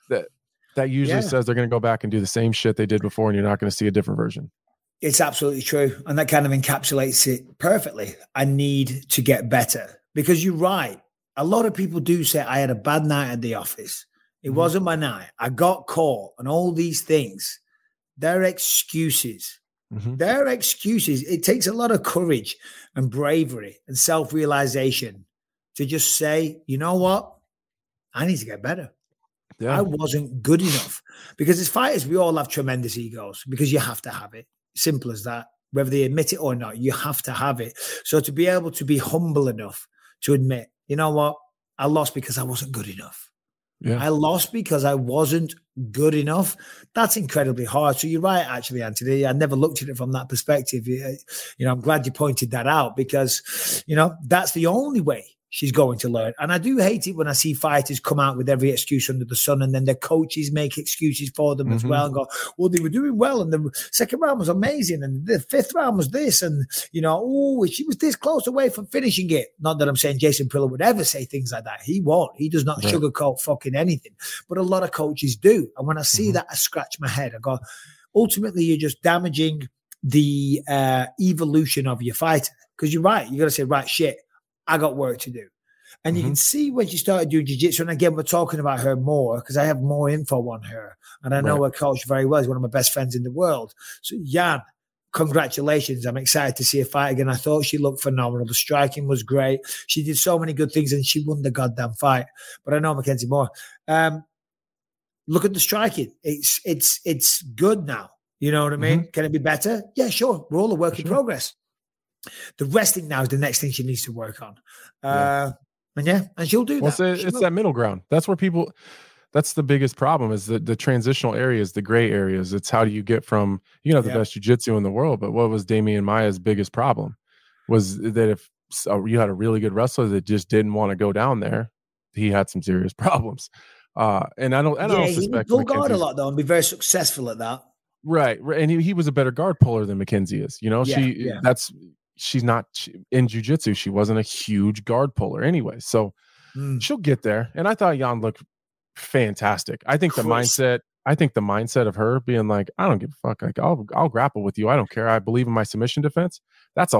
That usually says they're going to go back and do the same shit they did before, and you're not going to see a different version. It's absolutely true. And that kind of encapsulates it perfectly. I need to get better, because you're right. A lot of people do say, I had a bad night at the office. It wasn't my night. I got caught, and all these things. They're excuses. They're excuses. It takes a lot of courage and bravery and self-realization to just say, you know what? I need to get better. Yeah. I wasn't good enough. Because as fighters, we all have tremendous egos, because you have to have it. Simple as that. Whether they admit it or not, you have to have it. So to be able to be humble enough to admit, you know what? I lost because I wasn't good enough. Yeah. I lost because I wasn't good enough. That's incredibly hard. So you're right, actually, Anthony. I never looked at it from that perspective. I'm glad you pointed that out, because, that's the only way she's going to learn. And I do hate it when I see fighters come out with every excuse under the sun, and then their coaches make excuses for them as well and go, well, they were doing well, and the second round was amazing, and the fifth round was this, and, you know, oh, she was this close away from finishing it. Not that I'm saying Jason Prilla would ever say things like that. He won't. He does not sugarcoat fucking anything. But a lot of coaches do. And when I see that, I scratch my head. I go, ultimately, you're just damaging the evolution of your fighter. Because you're right. You got to say, right, shit, I got work to do. And you can see when she started doing jiu-jitsu, and again, we're talking about her more because I have more info on her. And I know her coach very well. He's one of my best friends in the world. So, Jan, congratulations. I'm excited to see her fight again. I thought she looked phenomenal. The striking was great. She did so many good things, and she won the goddamn fight. But I know Mackenzie Moore. Look at the striking. It's good now. You know what I mean? Can it be better? Yeah, sure. We're all a work in progress. The wrestling now is the next thing she needs to work on. And she'll do that. It's that middle ground. That's where people, that's the biggest problem is the transitional areas, the gray areas. It's how do you get from, you know, the best jiu-jitsu in the world, but what was Damian Maia's biggest problem was that if you had a really good wrestler that just didn't want to go down there, he had some serious problems. And I don't suspect he would pull guard a lot though and be very successful at that. Right. And he was a better guard puller than Mackenzie is. You know, she's not in jiu-jitsu. She wasn't a huge guard puller anyway. So she'll get there. And I thought Jan looked fantastic. I think the mindset of her being like, I don't give a fuck. Like I'll grapple with you. I don't care. I believe in my submission defense. That's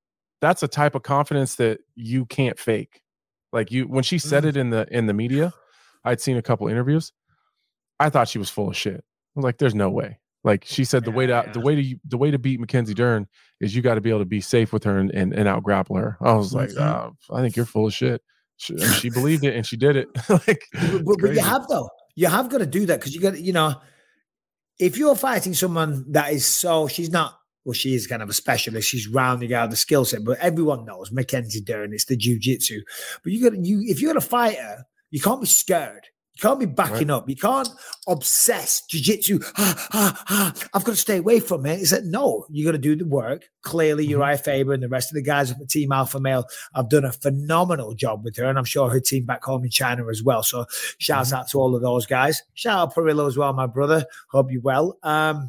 a type of confidence that you can't fake. Like when she said it in the media, I'd seen a couple interviews. I thought she was full of shit. I was like, there's no way. Like she said, the way to beat Mackenzie Dern is you got to be able to be safe with her and out grapple her. I was like, I think you're full of shit. She believed it and she did it. Like, but you have got to do that because you got to, you know, if you're fighting someone that is she is kind of a specialist. She's rounding out the skill set, but everyone knows Mackenzie Dern. It's the jiu-jitsu. But if you're a fighter, you can't be scared. You can't be backing up. You can't obsess jiu-jitsu. I've got to stay away from it. It's like, no, you got to do the work. Clearly, Uriah Faber and the rest of the guys of the Team Alpha Male have done a phenomenal job with her. And I'm sure her team back home in China as well. So shouts out to all of those guys. Shout out Perillo as well, my brother. Hope you're well.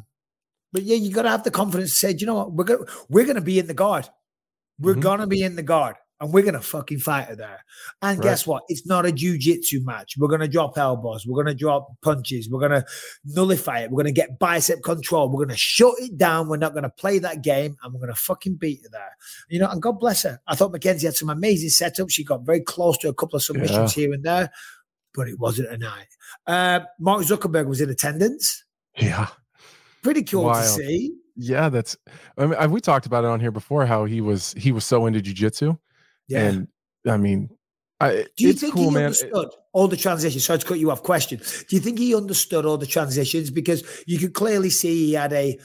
But yeah, you got to have the confidence to say, you know what, we're going to be in the guard. We're going to be in the guard. And we're going to fucking fight her there. And guess what? It's not a jiu-jitsu match. We're going to drop elbows. We're going to drop punches. We're going to nullify it. We're going to get bicep control. We're going to shut it down. We're not going to play that game. And we're going to fucking beat her there. You know, and God bless her. I thought Mackenzie had some amazing setups. She got very close to a couple of submissions here and there. But it wasn't a night. Mark Zuckerberg was in attendance. Yeah. Pretty cool to see. Yeah, we talked about it on here before, how he was so into jiu-jitsu. Yeah. And I mean, do you think he understood all the transitions? Sorry to cut you off. Question. Do you think he understood all the transitions? Because you could clearly see he had a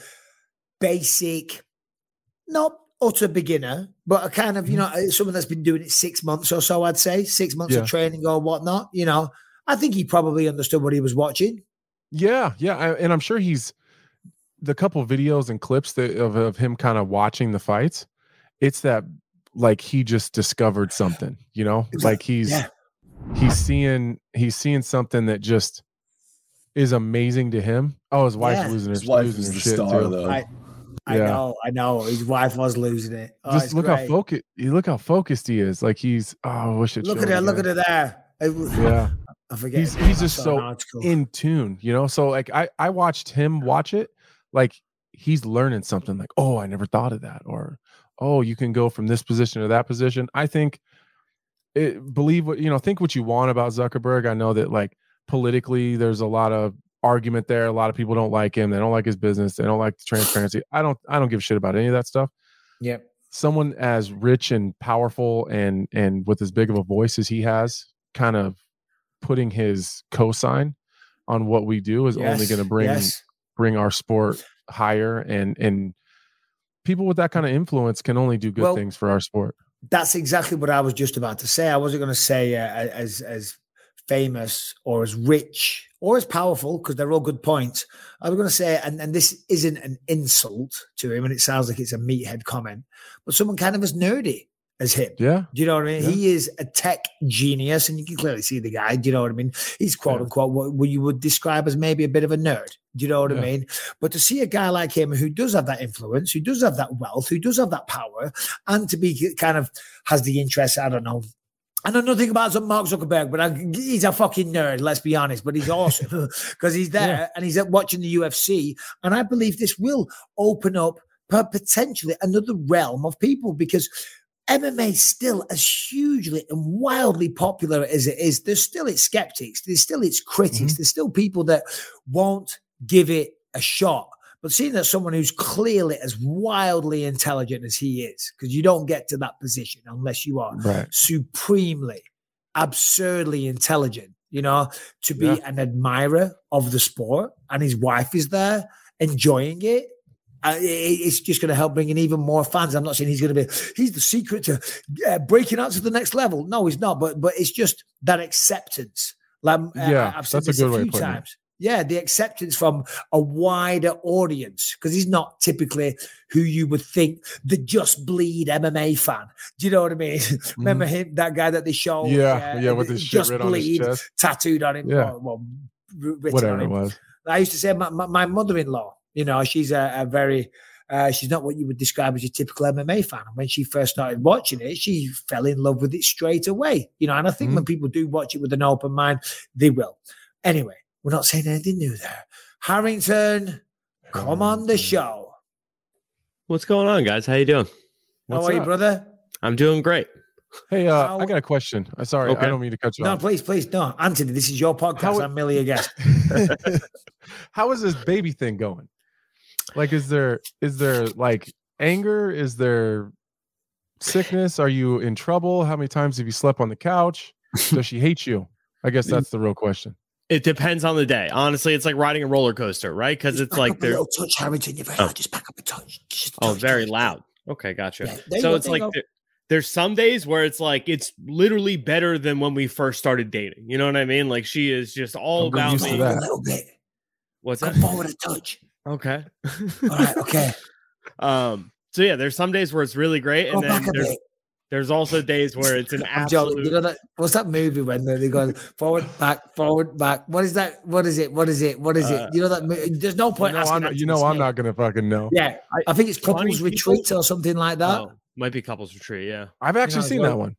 basic, not utter beginner, but a kind of, you know, someone that's been doing it 6 months or so, I'd say 6 months of training or whatnot. You know, I think he probably understood what he was watching. Yeah. And I'm sure the couple of videos and clips of him kind of watching the fights. It's that, like, he just discovered something, you know, like he's seeing something that just is amazing to him. Oh, his wife's losing her shit star, too. Though. I know. His wife was losing it. Oh, just look how focused he is. Like I wish it. Look at her there. I forget. He's just so in tune, you know. So like I watched him watch it. Like he's learning something. Like, oh, I never thought of that, or oh, you can go from this position to that position. I think think what you want about Zuckerberg. I know that like politically there's a lot of argument there. A lot of people don't like him. They don't like his business. They don't like the transparency. I don't give a shit about any of that stuff. Yep. Someone as rich and powerful and with as big of a voice as he has, kind of putting his cosign on what we do is only going to bring our sport higher, and people with that kind of influence can only do good things for our sport. That's exactly what I was just about to say. I wasn't going to say as famous or as rich or as powerful, because they're all good points. I was going to say, and this isn't an insult to him, and it sounds like it's a meathead comment, but someone kind of as nerdy. as him. Yeah. Do you know what I mean? Yeah. He is a tech genius, and you can clearly see the guy. Do you know what I mean? He's quote unquote what you would describe as maybe a bit of a nerd. Do you know what I mean? But to see a guy like him who does have that influence, who does have that wealth, who does have that power, and to be kind of has the interest, I don't know. I know nothing about Mark Zuckerberg, but he's a fucking nerd, let's be honest. But he's awesome because he's there and he's watching the UFC. And I believe this will open up potentially another realm of people, because MMA still, as hugely and wildly popular as it is, there's still its skeptics, there's still its critics, there's still people that won't give it a shot. But seeing that someone who's clearly as wildly intelligent as he is, because you don't get to that position unless you are supremely, absurdly intelligent, you know, to be an admirer of the sport, and his wife is there enjoying it. It's just going to help bring in even more fans. I'm not saying he's the secret to breaking out to the next level. No, he's not. But it's just that acceptance. Like, I've said this a few times. Yeah, the acceptance from a wider audience, because he's not typically who you would think the Just Bleed MMA fan. Do you know what I mean? Remember him, that guy that they showed? Yeah, with the shit written on his chest, tattooed on him. Yeah, whatever it was. I used to say my mother-in-law. You know, she's a very, she's not what you would describe as a typical MMA fan. And when she first started watching it, she fell in love with it straight away. You know, and I think when people do watch it with an open mind, they will. Anyway, we're not saying anything new there. Harrington, come on the show. What's going on, guys? How you doing? How are you, brother? I'm doing great. Hey, I got a question. Sorry, okay. I don't mean to cut you off. No, please, no. Anthony, this is your podcast. I'm merely a guest. How is this baby thing going? Like, is there like anger? Is there sickness? Are you in trouble? How many times have you slept on the couch? Does she hate you? I guess that's the real question. It depends on the day. Honestly, it's like riding a roller coaster, right? Because it's like there's a little touch, Harrington. You're very loud. Just back up a touch. Very loud. Okay, gotcha. Yeah, so it's like there's some days where it's like it's literally better than when we first started dating. You know what I mean? Like, she is just all about me. A little bit. What's that? Come forward a touch. Okay. All right. Okay. So yeah, there's some days where it's really great, and then there's also days where it's an absolute. You know that, what's that movie when they go forward, back? What is that? What is it? You know that there's no point. I'm not gonna fucking know. Yeah, I think it's Couples Retreat or something like that. Oh, might be Couples Retreat. Yeah, I've actually seen that one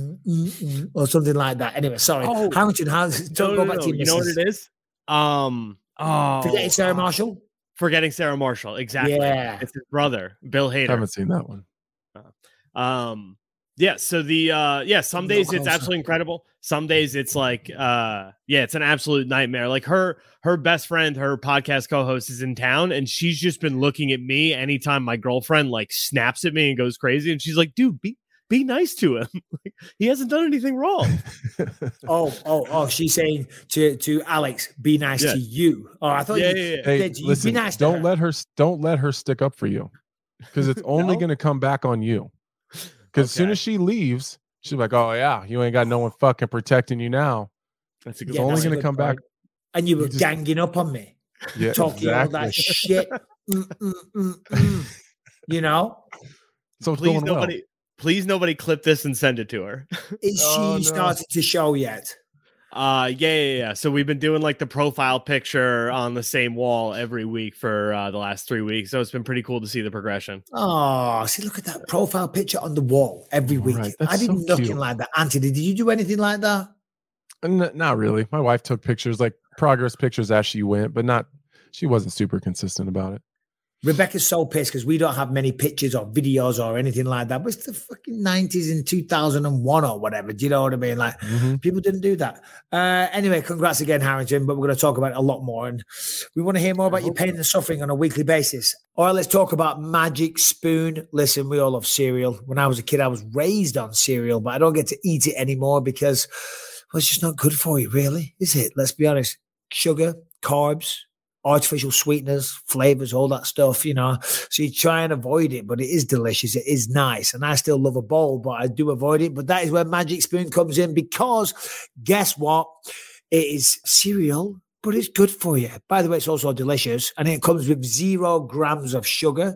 or something like that. Anyway, sorry. Harrington, go back to you. You know what it is? Forgetting Sarah Marshall. Forgetting Sarah Marshall, exactly. Yeah, it's his brother, Bill Hader. I haven't seen that one. Yeah. So some days it's absolutely incredible. Some days it's like, it's an absolute nightmare. Like her best friend, her podcast co-host is in town, and she's just been looking at me anytime my girlfriend like snaps at me and goes crazy, and she's like, "Dude, be nice to him. Like, he hasn't done anything wrong." Oh! She's saying to Alex, "Be nice to you." Oh, I thought Hey, listen, be nice. Don't let her stick up for you, because it's only going to come back on you. Because as soon as she leaves, she's like, "Oh yeah, you ain't got no one fucking protecting you now." That's a good. It's only going to come back. And you were ganging up on me, talking all that shit. You know. So please nobody clip this and send it to her. Is she started to show yet? Yeah. So we've been doing like the profile picture on the same wall every week for the last 3 weeks. So it's been pretty cool to see the progression. Oh, see, look at that profile picture on the wall every week. Right, I did nothing like that. Anthony, did you do anything like that? Not really. My wife took pictures, like progress pictures as she went, but she wasn't super consistent about it. Rebecca's so pissed because we don't have many pictures or videos or anything like that. But it's the fucking 90s in 2001 or whatever. Do you know what I mean? Like, people didn't do that. Anyway, congrats again, Harrington. But we're going to talk about it a lot more. And we want to hear more about your pain and suffering on a weekly basis. All right, let's talk about Magic Spoon. Listen, we all love cereal. When I was a kid, I was raised on cereal, but I don't get to eat it anymore because it's just not good for you, really, is it? Let's be honest. Sugar, carbs, artificial sweeteners, flavors, all that stuff, you know. So you try and avoid it, but it is delicious. It is nice. And I still love a bowl, but I do avoid it. But that is where Magic Spoon comes in, because guess what? It is cereal, but it's good for you. By the way, it's also delicious. And it comes with 0 grams of sugar,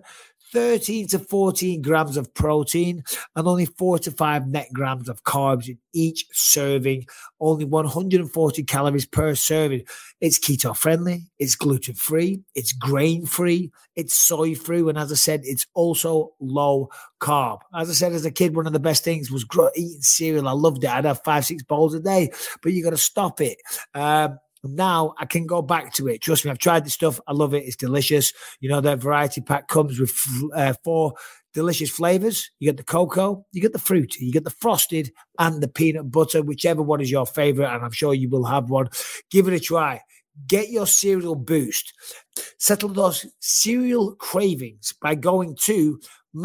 13 to 14 grams of protein and only 4 to 5 net grams of carbs in each serving, only 140 calories per serving. It's keto friendly, it's gluten free, it's grain free, it's soy free, and as I said, it's also low carb. As I said, as a kid, one of the best things was eating cereal. I loved it. I'd have 5-6 bowls a day, but you got to stop it. Now I can go back to it. Trust me, I've tried this stuff. I love it. It's delicious. You know, that variety pack comes with 4 delicious flavors. You get the cocoa, you get the fruity, you get the frosted, and the peanut butter, whichever one is your favorite. And I'm sure you will have one. Give it a try. Get your cereal boost. Settle those cereal cravings by going to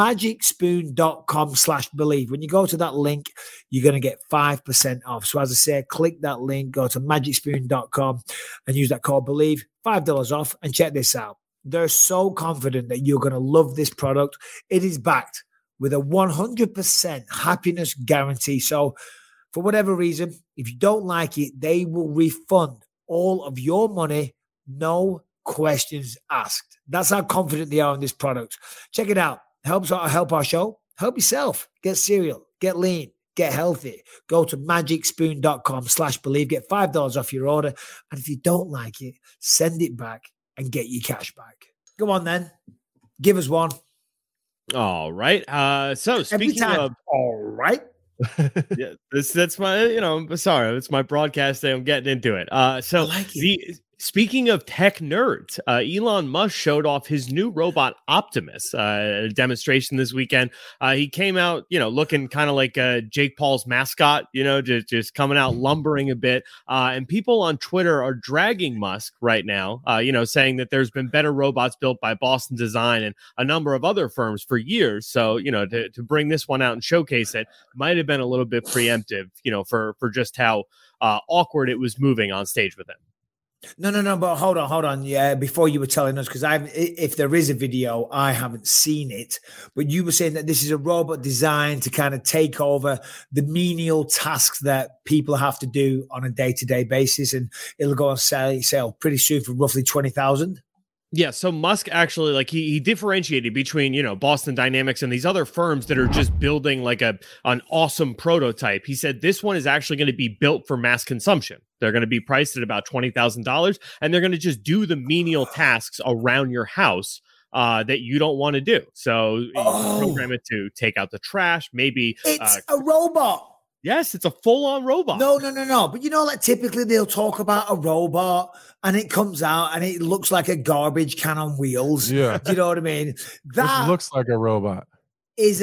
magicspoon.com/believe. When you go to that link, you're going to get 5% off. So as I say, click that link, go to magicspoon.com and use that code believe, $5 off. And check this out. They're so confident that you're going to love this product. It is backed with a 100% happiness guarantee. So for whatever reason, if you don't like it, they will refund all of your money, no questions asked. That's how confident they are in this product. Check it out. Help our show. Help yourself. Get cereal. Get lean. Get healthy. Go to magicspoon.com/believe. Get $5 off your order. And if you don't like it, send it back and get your cash back. Go on then. Give us one. All right. So speaking of all right. Yeah, that's my, sorry, it's my broadcast day. I'm getting into it. So speaking of tech nerds, Elon Musk showed off his new robot Optimus at a demonstration this weekend. He came out, looking kind of like Jake Paul's mascot, just coming out lumbering a bit. And people on Twitter are dragging Musk right now, saying that there's been better robots built by Boston Design and a number of other firms for years. So, to bring this one out and showcase it might have been a little bit preemptive, for just how awkward it was moving on stage with him. No, but hold on. Yeah, before you were telling us, because if there is a video, I haven't seen it, but you were saying that this is a robot designed to kind of take over the menial tasks that people have to do on a day-to-day basis, and it'll go on sale pretty soon for roughly 20,000. Yeah, so Musk actually, he differentiated between, Boston Dynamics and these other firms that are just building like an awesome prototype. He said this one is actually going to be built for mass consumption. They're going to be priced at about $20,000, and they're going to just do the menial tasks around your house that you don't want to do. So you can program it to take out the trash, maybe. It's a robot. Yes, it's a full-on robot. No. But typically they'll talk about a robot and it comes out and it looks like a garbage can on wheels. Yeah. Do you know what I mean? That looks like a robot. Is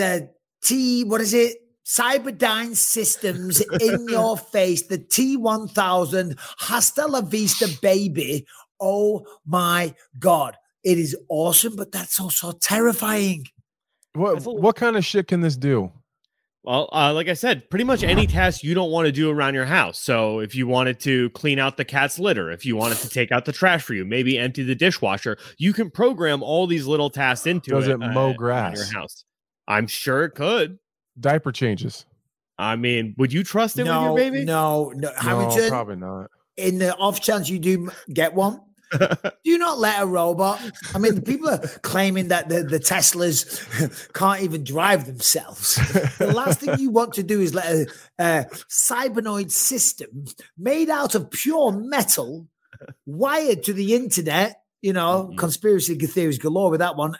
Cyberdyne Systems in your face, the T1000, hasta la vista, baby. Oh my God. It is awesome, but that's also terrifying. What kind of shit can this do? Well, like I said, pretty much any task you don't want to do around your house. So if you wanted to clean out the cat's litter, if you wanted to take out the trash for you, maybe empty the dishwasher, you can program all these little tasks into Does it mow grass? In your house. I'm sure it could. Diaper changes. I mean, would you trust it with your baby? No, Hamilton, probably not. In the off chance you do get one, do not let a robot. I mean, the people are claiming that the Teslas can't even drive themselves. The last thing you want to do is let a cybernoid system made out of pure metal, wired to the internet, conspiracy theories galore with that one,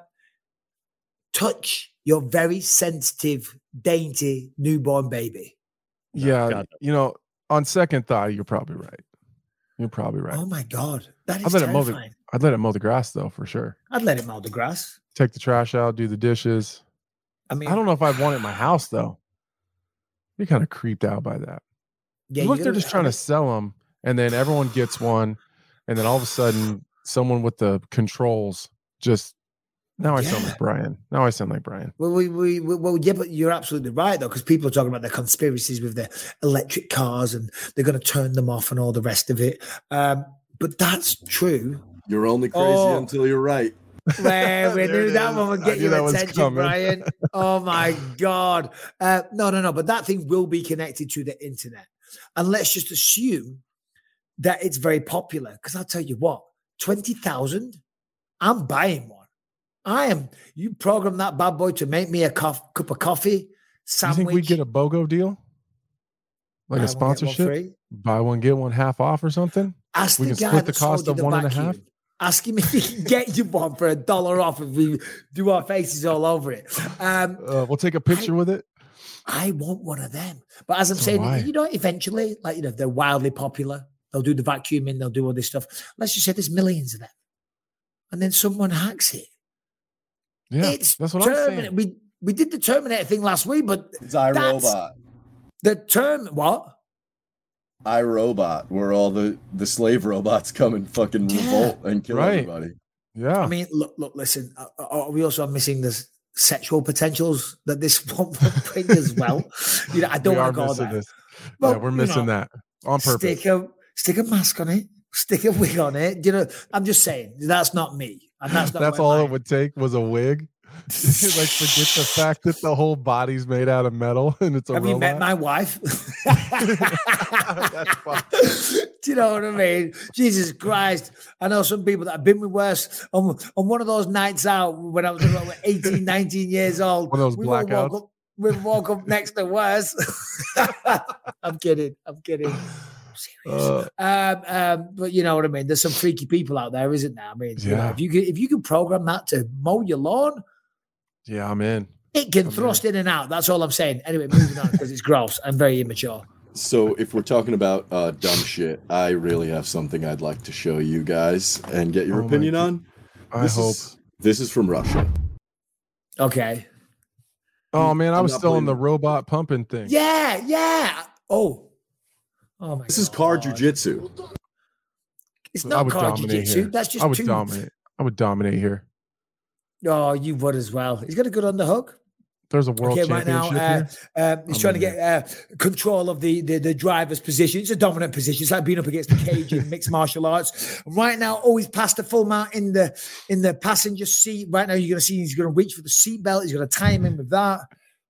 touch your very sensitive, dainty newborn baby. Yeah, on second thought, you're probably right. Oh my God, that is terrifying. I'd let it mow the grass though, for sure. I'd let it mow the grass. Take the trash out, do the dishes. I mean, I don't know if I'd want it in my house though. Be kind of creeped out by that. Yeah, look, they're just trying to sell them, and then everyone gets one, and then all of a sudden, someone with the controls just. Now I sound like Brian. Well, yeah, but you're absolutely right, though, because people are talking about the conspiracies with the electric cars and they're going to turn them off and all the rest of it. But that's true. You're only crazy until you're right. Well, we knew that one would get your attention, Brian. Oh, my God. No. But that thing will be connected to the internet. And let's just assume that it's very popular. Because I'll tell you what, 20,000, I'm buying one. You program that bad boy to make me a cup of coffee, sandwich. You think we get a BOGO deal? Like a sponsorship? Buy one, get one half off or something? Ask we the can guy split the that cost sold of you the 1.5. vacuum. Ask him if he can get you one for $1 off if we do our faces all over it. We'll take a picture with it. I want one of them. But as I'm saying, eventually, they're wildly popular. They'll do the vacuuming, they'll do all this stuff. Let's just say there's millions of them. And then someone hacks it. Yeah, that's what I'm saying. We did the Terminator thing last week, but it's iRobot. What? iRobot, where all the slave robots come and fucking revolt and kill everybody. Yeah. I mean, look, listen, we also are missing the sexual potentials that this one will bring as well. I don't want to go there. Well, we're missing that on purpose. Stick a mask on it. Stick a wig on it. I'm just saying that's not me. And that's all it would take was a wig. Like forget the fact that the whole body's made out of metal and it's a robot. Have you met my wife? That's fun. Do you know what I mean? Jesus Christ. I know some people that have been with worse on one of those nights out when I was about 18, 19 years old. One of those blackouts. We walk up next to worse. I'm kidding. Serious. But you know what I mean? There's some freaky people out there, isn't there? I mean, if you could program that to mow your lawn, yeah, I'm in. It can thrust in and out. That's all I'm saying. Anyway, moving on because it's gross and very immature. So if we're talking about dumb shit, I really have something I'd like to show you guys and get your opinion on. This is from Russia. Okay. Oh man, I was still in the robot pumping thing. Yeah. Oh my. This is car jujitsu. It's not car jujitsu. That's just I would dominate here. Oh, you would as well. He's got a good underhook. There's a world championship here. He's trying to get control of the driver's position. It's a dominant position. It's like being up against the cage in mixed martial arts. Right now, he's passed the full mount in the passenger seat. Right now, you're going to see he's going to reach for the seatbelt. He's going to tie him in with that.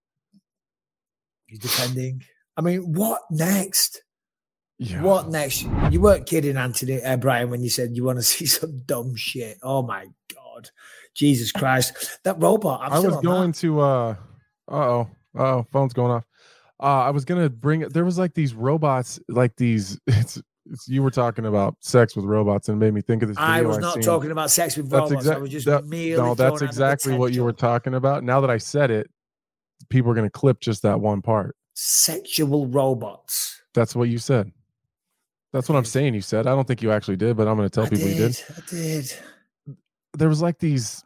He's defending. I mean, what next? Yeah. What next? You weren't kidding, Anthony, Brian, when you said you want to see some dumb shit. Oh my God. Jesus Christ. That robot. I was going to phone's going off. I was gonna bring it. There was like these robots, like these you were talking about sex with robots and it made me think of this video I was not talking about sex with robots. I was just merely that's exactly what you were talking about. Now that I said it, people are gonna clip just that one part. Sexual robots. That's what you said. That's what I'm saying you said. I don't think you actually did, but I'm gonna tell people you did. I did. There was like these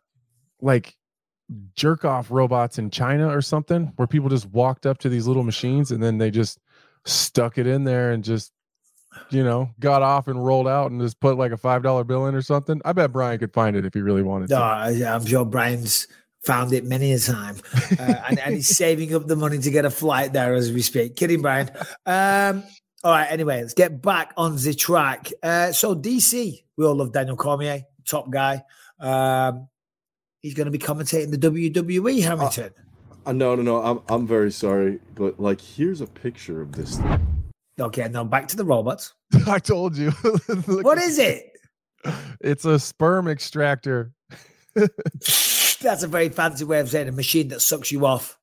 jerk off robots in China or something where people just walked up to these little machines and then they just stuck it in there and just got off and rolled out and just put like a $5 bill in or something. I bet Brian could find it if he really wanted to. I'm sure Brian's found it many a time and he's saving up the money to get a flight there as we speak. Kidding, Brian. All right, anyway, let's get back on the track. So DC, we all love Daniel Cormier, top guy. He's going to be commentating the WWE, Hamilton. No. I'm very sorry, but here's a picture of this thing. Okay, now back to the robots. I told you. What is it? It's a sperm extractor. That's a very fancy way of saying a machine that sucks you off.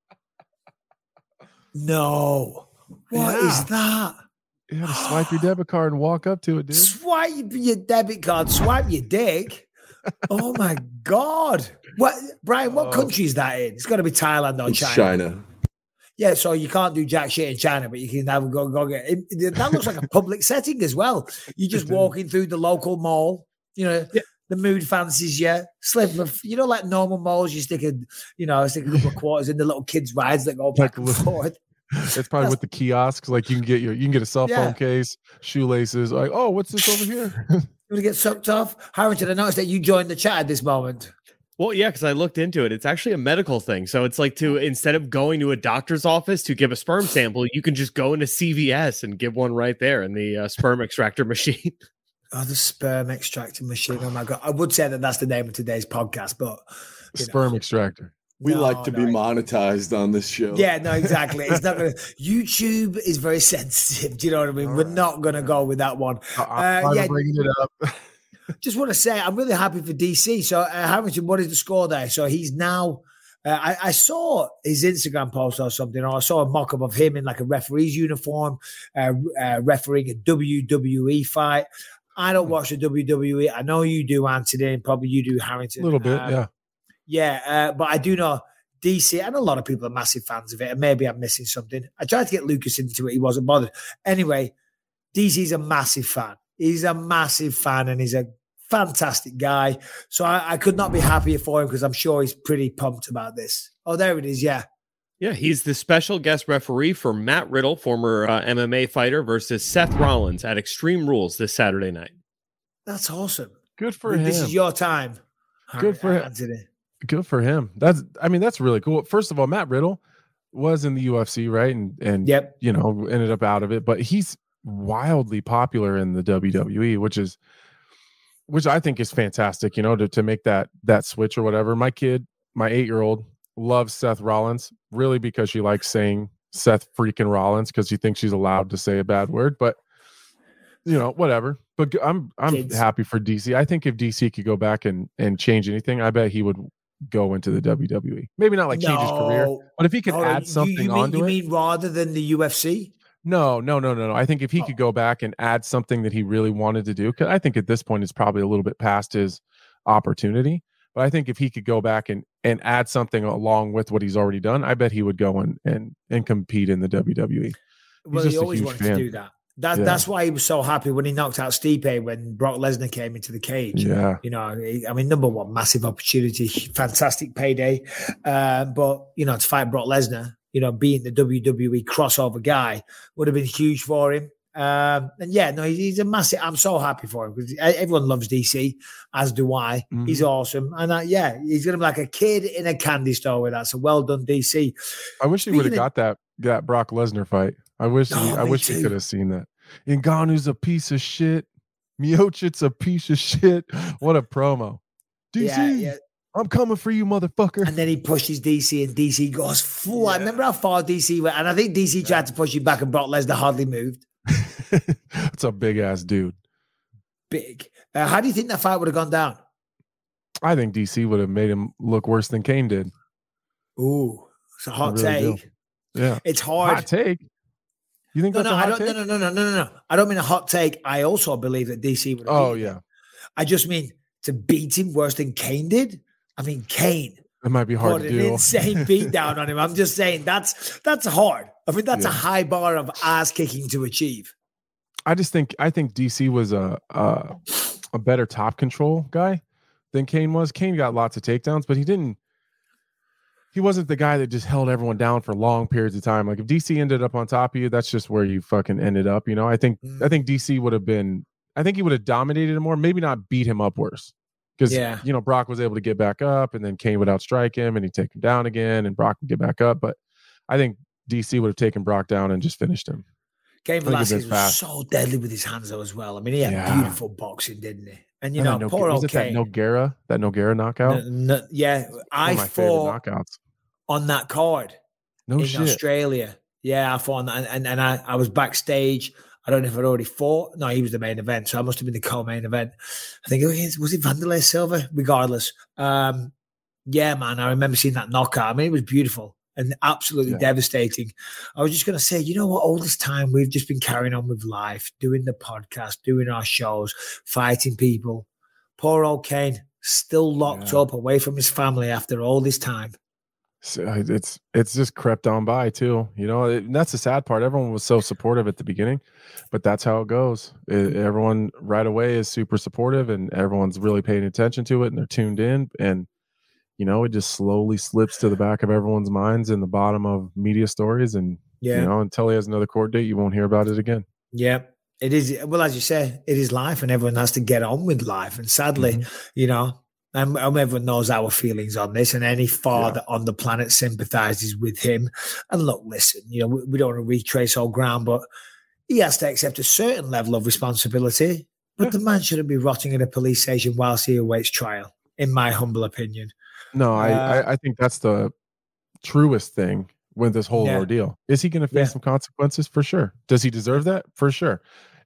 No. What is that? You got to swipe your debit card and walk up to it, dude. Swipe your debit card, swipe your dick. Oh my God. What, Brian, what country is that in? It's got to be Thailand or China. Yeah, so you can't do jack shit in China, but you can have go get it. That looks like a public setting as well. You're just walking through the local mall, the mood fancies you. Like normal malls, you stick a couple of quarters in the little kids' rides that go back and forth. It's probably with the kiosks. Like you can get a cell phone case, shoelaces. Like, oh, what's this over here? You want to get sucked off? Harrington, I noticed that you joined the chat at this moment. Well, yeah, because I looked into it. It's actually a medical thing. So it's like instead of going to a doctor's office to give a sperm sample, you can just go into CVS and give one right there in the sperm extractor machine. Oh, the sperm extractor machine. Oh my God. I would say that that's the name of today's podcast, but sperm extractor. We like to be monetized on this show. Yeah, no, exactly. It's not going to. YouTube is very sensitive. Do you know what I mean? We're not going to go with that one. I'm bringing it up. just want to say I'm really happy for DC. So, Harrington, what is the score there? So he's now. I saw his Instagram post or something, or I saw a mock-up of him in like a referee's uniform, refereeing a WWE fight. I don't watch the WWE. I know you do, Anthony, and probably you do, Harrington. A little bit, yeah. Yeah, but I do know DC, and a lot of people are massive fans of it, and maybe I'm missing something. I tried to get Lucas into it. He wasn't bothered. Anyway, DC's a massive fan. He's a massive fan, and he's a fantastic guy. So I could not be happier for him because I'm sure he's pretty pumped about this. Oh, there it is. Yeah. Yeah, he's the special guest referee for Matt Riddle, former MMA fighter, versus Seth Rollins at Extreme Rules this Saturday night. That's awesome. Good for him. This is your time. Good for him. Good for him. That's really cool. First of all, Matt Riddle was in the UFC, right? And yep. Ended up out of it, but he's wildly popular in the WWE, which I think is fantastic, to make that switch or whatever. My kid, my 8-year-old, loves Seth Rollins, really because she likes saying Seth freaking Rollins because she thinks she's allowed to say a bad word, but whatever. But I'm happy for DC. I think if DC could go back and change anything, I bet he would go into the WWE. Maybe not like change his career, but if he could add something onto it. You mean rather than the UFC? No. I think if he could go back and add something that he really wanted to do, because I think at this point it's probably a little bit past his opportunity. But I think if he could go back and add something along with what he's already done, I bet he would go and compete in the WWE. Well, he always wanted to do that. That's why he was so happy when he knocked out Stipe when Brock Lesnar came into the cage. Yeah. Number one, massive opportunity, fantastic payday. But, to fight Brock Lesnar, being the WWE crossover guy would have been huge for him. He's a massive. I'm so happy for him because everyone loves DC, as do I. Mm-hmm. He's awesome, and he's gonna be like a kid in a candy store with that. So well done, DC. I wish he would have got that Brock Lesnar fight. I wish we could have seen that. Ngannou's a piece of shit. Miocic's a piece of shit. What a promo, DC. Yeah. I'm coming for you, motherfucker. And then he pushes DC, and DC goes full. Yeah. I remember how far DC went, and I think DC tried to push him back, and Brock Lesnar hardly moved. That's a big ass dude. Big. How do you think that fight would have gone down? I think DC would have made him look worse than Kane did. Ooh, it's a hot take. Yeah, it's hard. Hot take. You think that's a hot take? No. I don't mean a hot take. I also believe that DC would have. Oh yeah. I just mean to beat him worse than Kane did. I mean, Kane. It might be hard to do. An insane beat down on him. I'm just saying that's hard. I mean, that's a high bar of ass kicking to achieve. I think DC was a better top control guy than Kane was. Kane got lots of takedowns, but he wasn't the guy that just held everyone down for long periods of time. Like if DC ended up on top of you, that's just where you fucking ended up. I think DC would have been. I think he would have dominated him more. Maybe not beat him up worse. Because, Brock was able to get back up and then Kane would outstrike him and he'd take him down again and Brock would get back up. But I think DC would have taken Brock down and just finished him. Kane Velasquez was so deadly with his hands though as well. I mean, he had beautiful boxing, didn't he? And, poor old Kane. That Nogueira knockout? I fought on that card in Australia. Yeah, I fought on that. And I was backstage. I don't know if I'd already fought. No, he was the main event, so I must have been the co-main event. I think was it Vanderlei Silva? Regardless, man, I remember seeing that knockout. I mean, it was beautiful and absolutely devastating. I was just going to say, you know what? All this time we've just been carrying on with life, doing the podcast, doing our shows, fighting people. Poor old Kane, still locked up away from his family after all this time. So it's just crept on by too, and that's the sad part. Everyone was so supportive at the beginning, but that's how it goes. Everyone right away is super supportive and everyone's really paying attention to it and they're tuned in and, it just slowly slips to the back of everyone's minds in the bottom of media stories. And, until he has another court date, you won't hear about it again. Yeah, it is. Well, as you say, it is life and everyone has to get on with life. And sadly, and everyone knows our feelings on this, and any father on the planet sympathizes with him. And look, listen, we don't want to retrace all ground, but he has to accept a certain level of responsibility. But the man shouldn't be rotting in a police station whilst he awaits trial, in my humble opinion. No, I think that's the truest thing with this whole ordeal. Is he going to face some consequences? For sure. Does he deserve that? For sure.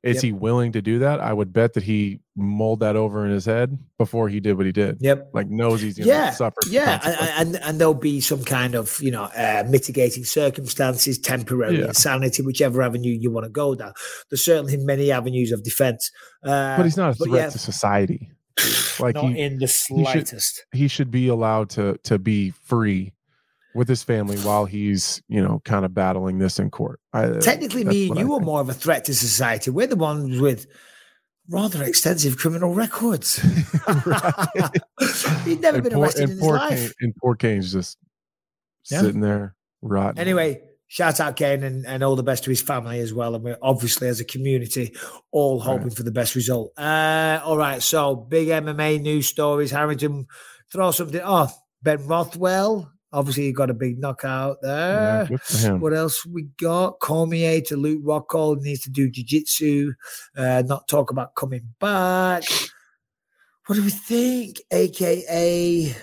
Is he willing to do that? I would bet that he mulled that over in his head before he did what he did. Yep. Like knows he's going to suffer. Yeah. And there'll be some kind of, mitigating circumstances, temporary insanity, whichever avenue you want to go down. There's certainly many avenues of defense. But he's not a threat to society. Like not in the slightest. He should be allowed to be free with his family while he's, kind of battling this in court. Technically, me and you are more of a threat to society. We're the ones with rather extensive criminal records. He'd never been arrested in his life. And poor Kane's just sitting there rotting. Anyway, shout out Kane and all the best to his family as well. And we're obviously, as a community, all hoping for the best result. All right, so big MMA news stories. Harrington, throw something. Oh, Ben Rothwell. Obviously, he got a big knockout there. Yeah, good for him. What else we got? Cormier to Luke Rockhold, needs to do jiu-jitsu, not talk about coming back. What do we think? AKA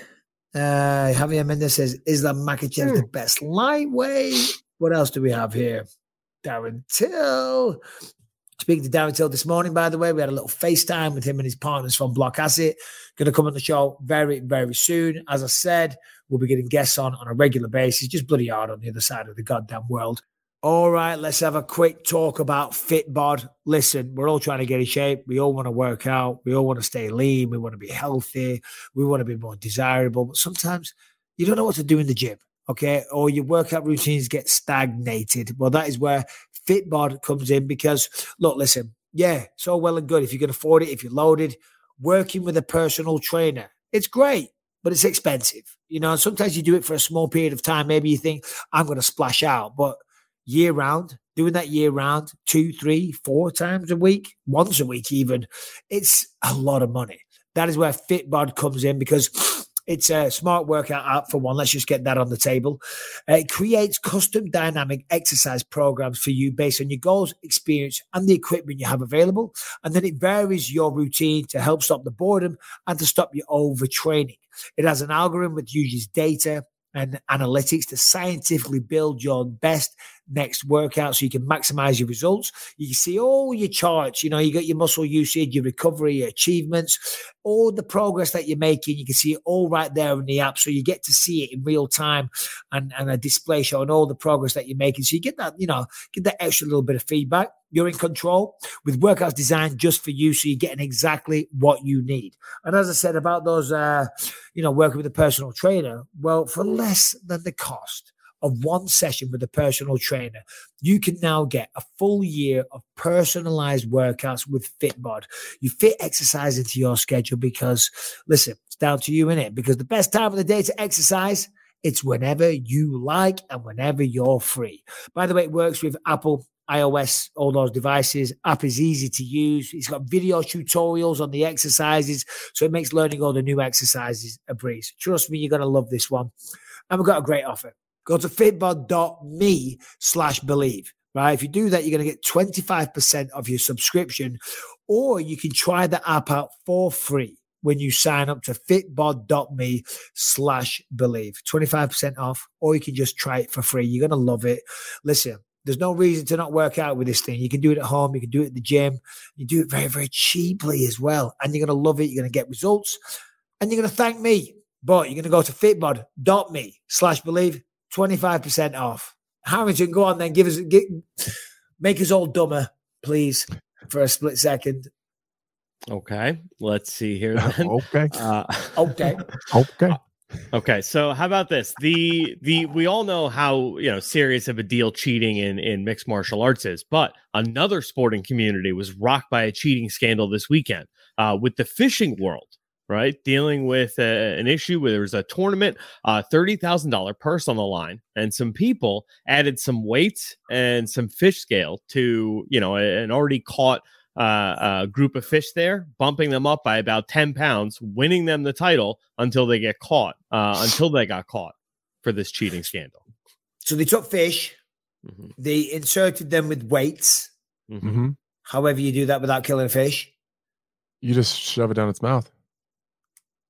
Javier Mendez says, Islam Makhachev the best lightweight? What else do we have here? Darren Till. Speaking to Darren Till this morning, by the way, we had a little FaceTime with him and his partners from Block Asset. Going to come on the show very, very soon. As I said, we'll be getting guests on a regular basis. Just bloody hard on the other side of the goddamn world. All right, let's have a quick talk about FitBod. Listen, we're all trying to get in shape. We all want to work out. We all want to stay lean. We want to be healthy. We want to be more desirable. But sometimes you don't know what to do in the gym, okay? Or your workout routines get stagnated. Well, that is where FitBod comes in because, look, listen, it's all well and good if you can afford it, if you're loaded. Working with a personal trainer, it's great, but it's expensive. Sometimes you do it for a small period of time. Maybe you think, I'm going to splash out. But year round, doing that year round, 2, 3, 4 times a week, once a week even, it's a lot of money. That is where FitBod comes in because it's a smart workout app for one. Let's just get that on the table. It creates custom dynamic exercise programs for you based on your goals, experience, and the equipment you have available. And then it varies your routine to help stop the boredom and to stop you overtraining. It has an algorithm that uses data and analytics to scientifically build your best next workout so you can maximize your results. You can see all your charts. You got your muscle usage, your recovery, your achievements, all the progress that you're making. You can see it all right there in the app. So you get to see it in real time and a display showing all the progress that you're making. So you get that, get that extra little bit of feedback. You're in control with workouts designed just for you. So you're getting exactly what you need. And as I said about those, working with a personal trainer, well, for less than the cost of one session with a personal trainer, you can now get a full year of personalized workouts with FitBod. You fit exercise into your schedule because, listen, it's down to you, innit? Because the best time of the day to exercise, it's whenever you like and whenever you're free. By the way, it works with Apple, iOS, all those devices. App is easy to use. It's got video tutorials on the exercises, so it makes learning all the new exercises a breeze. Trust me, you're going to love this one. And we've got a great offer. Go to fitbod.me/believe, right? If you do that, you're going to get 25% of your subscription, or you can try the app out for free when you sign up to fitbod.me/believe. 25% off, or you can just try it for free. You're going to love it. Listen, there's no reason to not work out with this thing. You can do it at home. You can do it at the gym. You do it very, very cheaply as well. And you're going to love it. You're going to get results. And you're going to thank me. But you're going to go to fitbod.me/believe. 25% off. Harrington, go on then. Make us all dumber, please, for a split second. Okay. Let's see here then. Okay. So how about this? We all know how serious of a deal cheating in mixed martial arts is, but another sporting community was rocked by a cheating scandal this weekend with the fishing world. Right, dealing with an issue where there was a tournament, $30,000 purse on the line, and some people added some weights and some fish scale to an already caught group of fish there, bumping them up by about 10 pounds, winning them the title until they got caught for this cheating scandal. So they took fish, they inserted them with weights. However you do that without killing a fish. You just shove it down its mouth.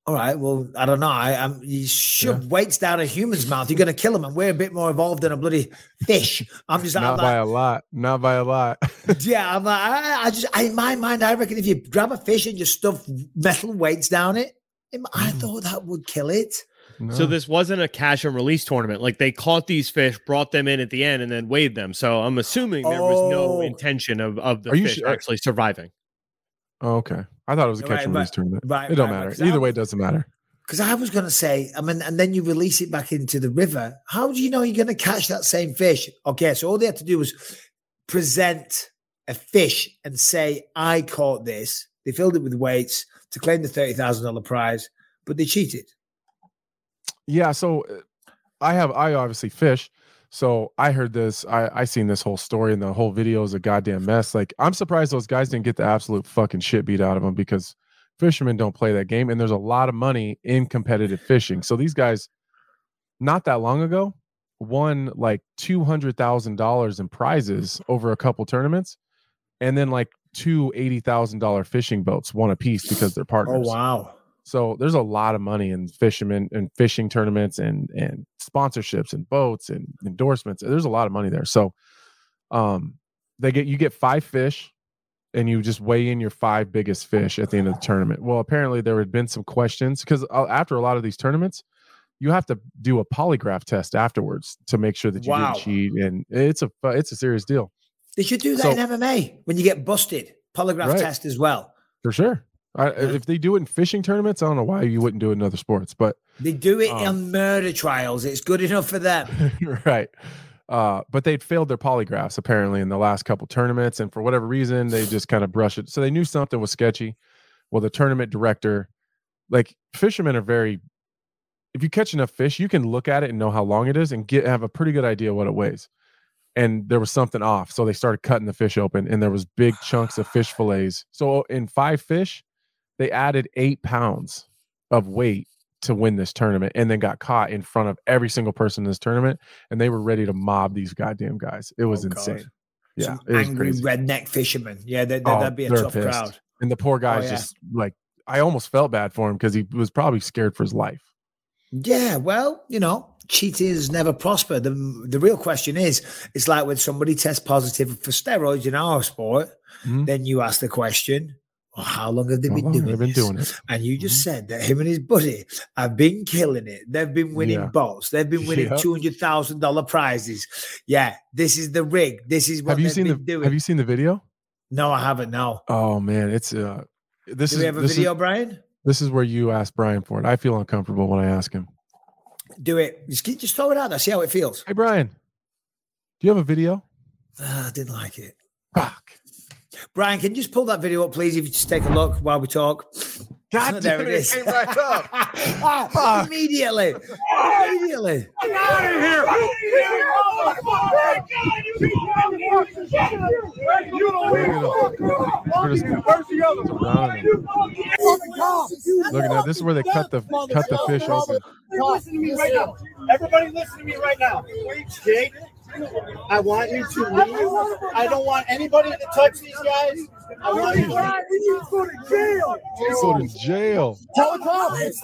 All right. Well, I don't know. You shove weights down a human's mouth. You're going to kill him, and we're a bit more evolved than a bloody fish. I'm just not by a lot. Not by a lot. Yeah, I'm like, in my mind, I reckon if you grab a fish and you stuff metal weights down it, I thought that would kill it. No. So this wasn't a catch and release tournament. Like they caught these fish, brought them in at the end, and then weighed them. So I'm assuming there was no intention of the fish actually surviving. Oh, okay. I thought it was a catch and release tournament. It don't matter. Either way, it doesn't matter. Because I was going to say, and then you release it back into the river. How do you know you're going to catch that same fish? Okay, so all they had to do was present a fish and say, I caught this. They filled it with weights to claim the $30,000 prize, but they cheated. Yeah, so I obviously fish. So I heard this, I seen this whole story, and the whole video is a goddamn mess. Like, I'm surprised those guys didn't get the absolute fucking shit beat out of them, because fishermen don't play that game, and there's a lot of money in competitive fishing. So these guys, not that long ago, won like $200,000 in prizes over a couple tournaments, and then like two $80,000 fishing boats, one apiece, because they're partners. Oh, wow. So there's a lot of money in fishermen and fishing tournaments and sponsorships and boats and endorsements. There's a lot of money there. So you get 5 fish, and you just weigh in your 5 biggest fish at the end of the tournament. Well, apparently there had been some questions, because after a lot of these tournaments, you have to do a polygraph test afterwards to make sure that you didn't cheat, and it's a serious deal. They should do that in MMA when you get busted. Polygraph test as well. For sure. If they do it in fishing tournaments, I don't know why you wouldn't do it in other sports, but they do it in murder trials. It's good enough for them. Right. But they'd failed their polygraphs apparently in the last couple tournaments, and for whatever reason, they just kind of brush it. So they knew something was sketchy. Well, the tournament director, like, fishermen are if you catch enough fish, you can look at it and know how long it is and have a pretty good idea what it weighs. And there was something off. So they started cutting the fish open, and there was big chunks of fish fillets. So in 5 fish, they added 8 pounds of weight to win this tournament, and then got caught in front of every single person in this tournament, and they were ready to mob these goddamn guys. It was insane. God. Yeah, some angry redneck fishermen. Yeah, that'd be a tough pissed. crowd. And the poor guy's just like, I almost felt bad for him, because he was probably scared for his life. Yeah, well, cheaters never prosper. The real question is, it's like when somebody tests positive for steroids in our sport, then you ask the question, well, how long have they been doing it? And you just said that him and his buddy have been killing it. They've been winning boats. They've been winning $200,000 prizes. Yeah, this is the rig. This is what they've been doing. Have you seen the video? No, I haven't. No. Oh man, it's Do we have a video, Brian? This is where you ask Brian for it. I feel uncomfortable when I ask him. Do it. Just throw it out there. See how it feels. Hey, Brian, do you have a video? I didn't like it. Fuck. Brian, can you just pull that video up, please? If you just take a look while we talk. God damn it, it came right up. Immediately. Immediately. Get out of here. Look at that. This is where they cut the fish open. Listen to me right now. Everybody listen to me right now. Jake, I want you to leave. I don't want anybody to touch these guys. I want you to go to jail. Go to jail. Tell the cops.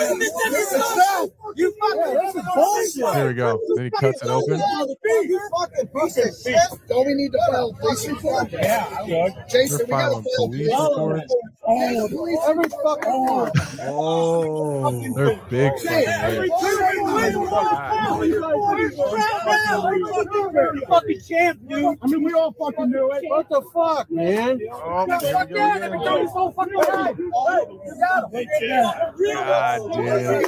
You fucking bullshit. Here we go. Then he cuts it open. You fucking piece of shit. Don't we need to file police report? Yeah, Jason, we got to file police report. Every fucking one. Oh, they're big fucking You fucking champ, dude. I mean, we all fucking knew it. What the fuck, man? Oh, fuck that. Everybody's so fucking right. God damn.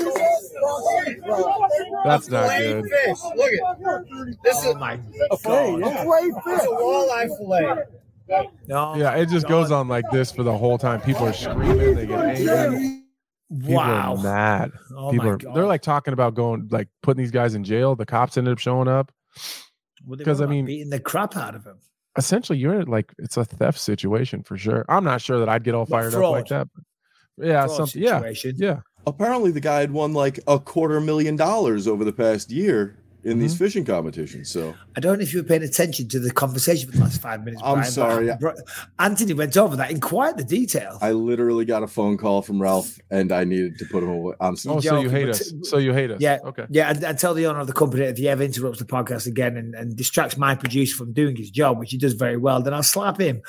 That's not good. Fish. Look at this. Is my a fillet. Yeah. It's a walleye fillet. No. Yeah, it just goes on like this for the whole time. People are screaming. They get angry. People are mad. They're like talking about putting these guys in jail. The cops ended up showing up. Because beating the crap out of him. Essentially, you're it's a theft situation for sure. I'm not sure that I'd get all fired up like that. But yeah, something. Yeah. Apparently, the guy had won like $250,000 over the past year in these fishing competitions. So I don't know if you were paying attention to the conversation for the last 5 minutes. I'm sorry. Anthony went over that in quite the detail. I literally got a phone call from Ralph, and I needed to put him away. I'm sorry. Oh, so you hate us. So you hate us. Yeah. Okay. Yeah. I tell the owner of the company if he ever interrupts the podcast again and distracts my producer from doing his job, which he does very well, then I'll slap him.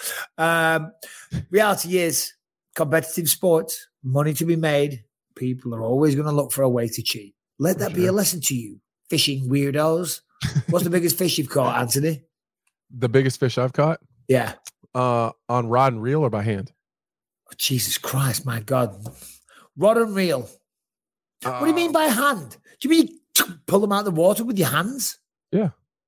Reality is competitive sports, money to be made. People are always going to look for a way to cheat. Let that be a lesson to you, fishing weirdos. What's the biggest fish you've caught, Anthony? The biggest fish I've caught? Yeah. On rod and reel or by hand? Oh, Jesus Christ, my God. Rod and reel. What do you mean by hand? Do you mean you pull them out of the water with your hands? Yeah.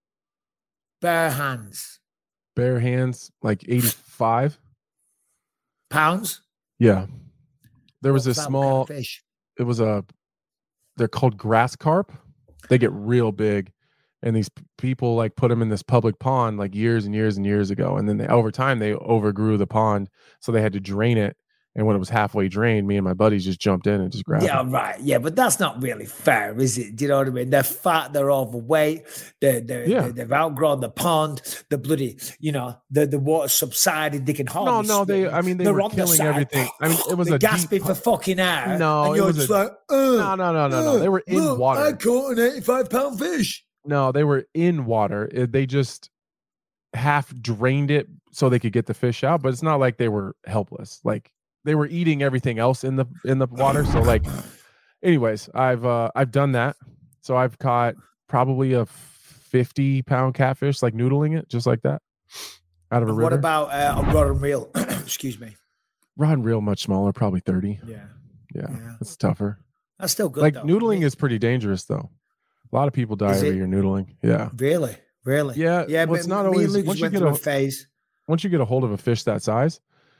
Bare hands. Bare hands, like 85 pounds? Yeah. There was a small kind of fish. They're called grass carp. They get real big. And these people like put them in this public pond like years and years and years ago. And then over time they overgrew the pond. So they had to drain it. And when it was halfway drained, me and my buddies just jumped in and just grabbed them. Right. Yeah, but that's not really fair, is it? Do you know what I mean? They're fat, they're overweight, they've outgrown the pond, the bloody, the water subsided, they can hardly No, they were killing everything. I mean, it was a gasping for fucking air. No, and you're just like, no. They were in water. I caught an 85-pound fish. No, they were in water. They just half drained it so they could get the fish out, but it's not like they were helpless. Like they were eating everything else in the water. So like, anyways, I've done that. So I've caught probably a 50-pound catfish, like noodling it just like that out of a river. What about a rod and reel? Excuse me. Rod and reel much smaller, probably 30. Yeah. It's tougher. That's still good. Like noodling is pretty dangerous though. A lot of people die every year noodling. Yeah. Really? Yeah. Yeah. Well, it's not always. Once you get a phase. Once you get a hold of a fish that size,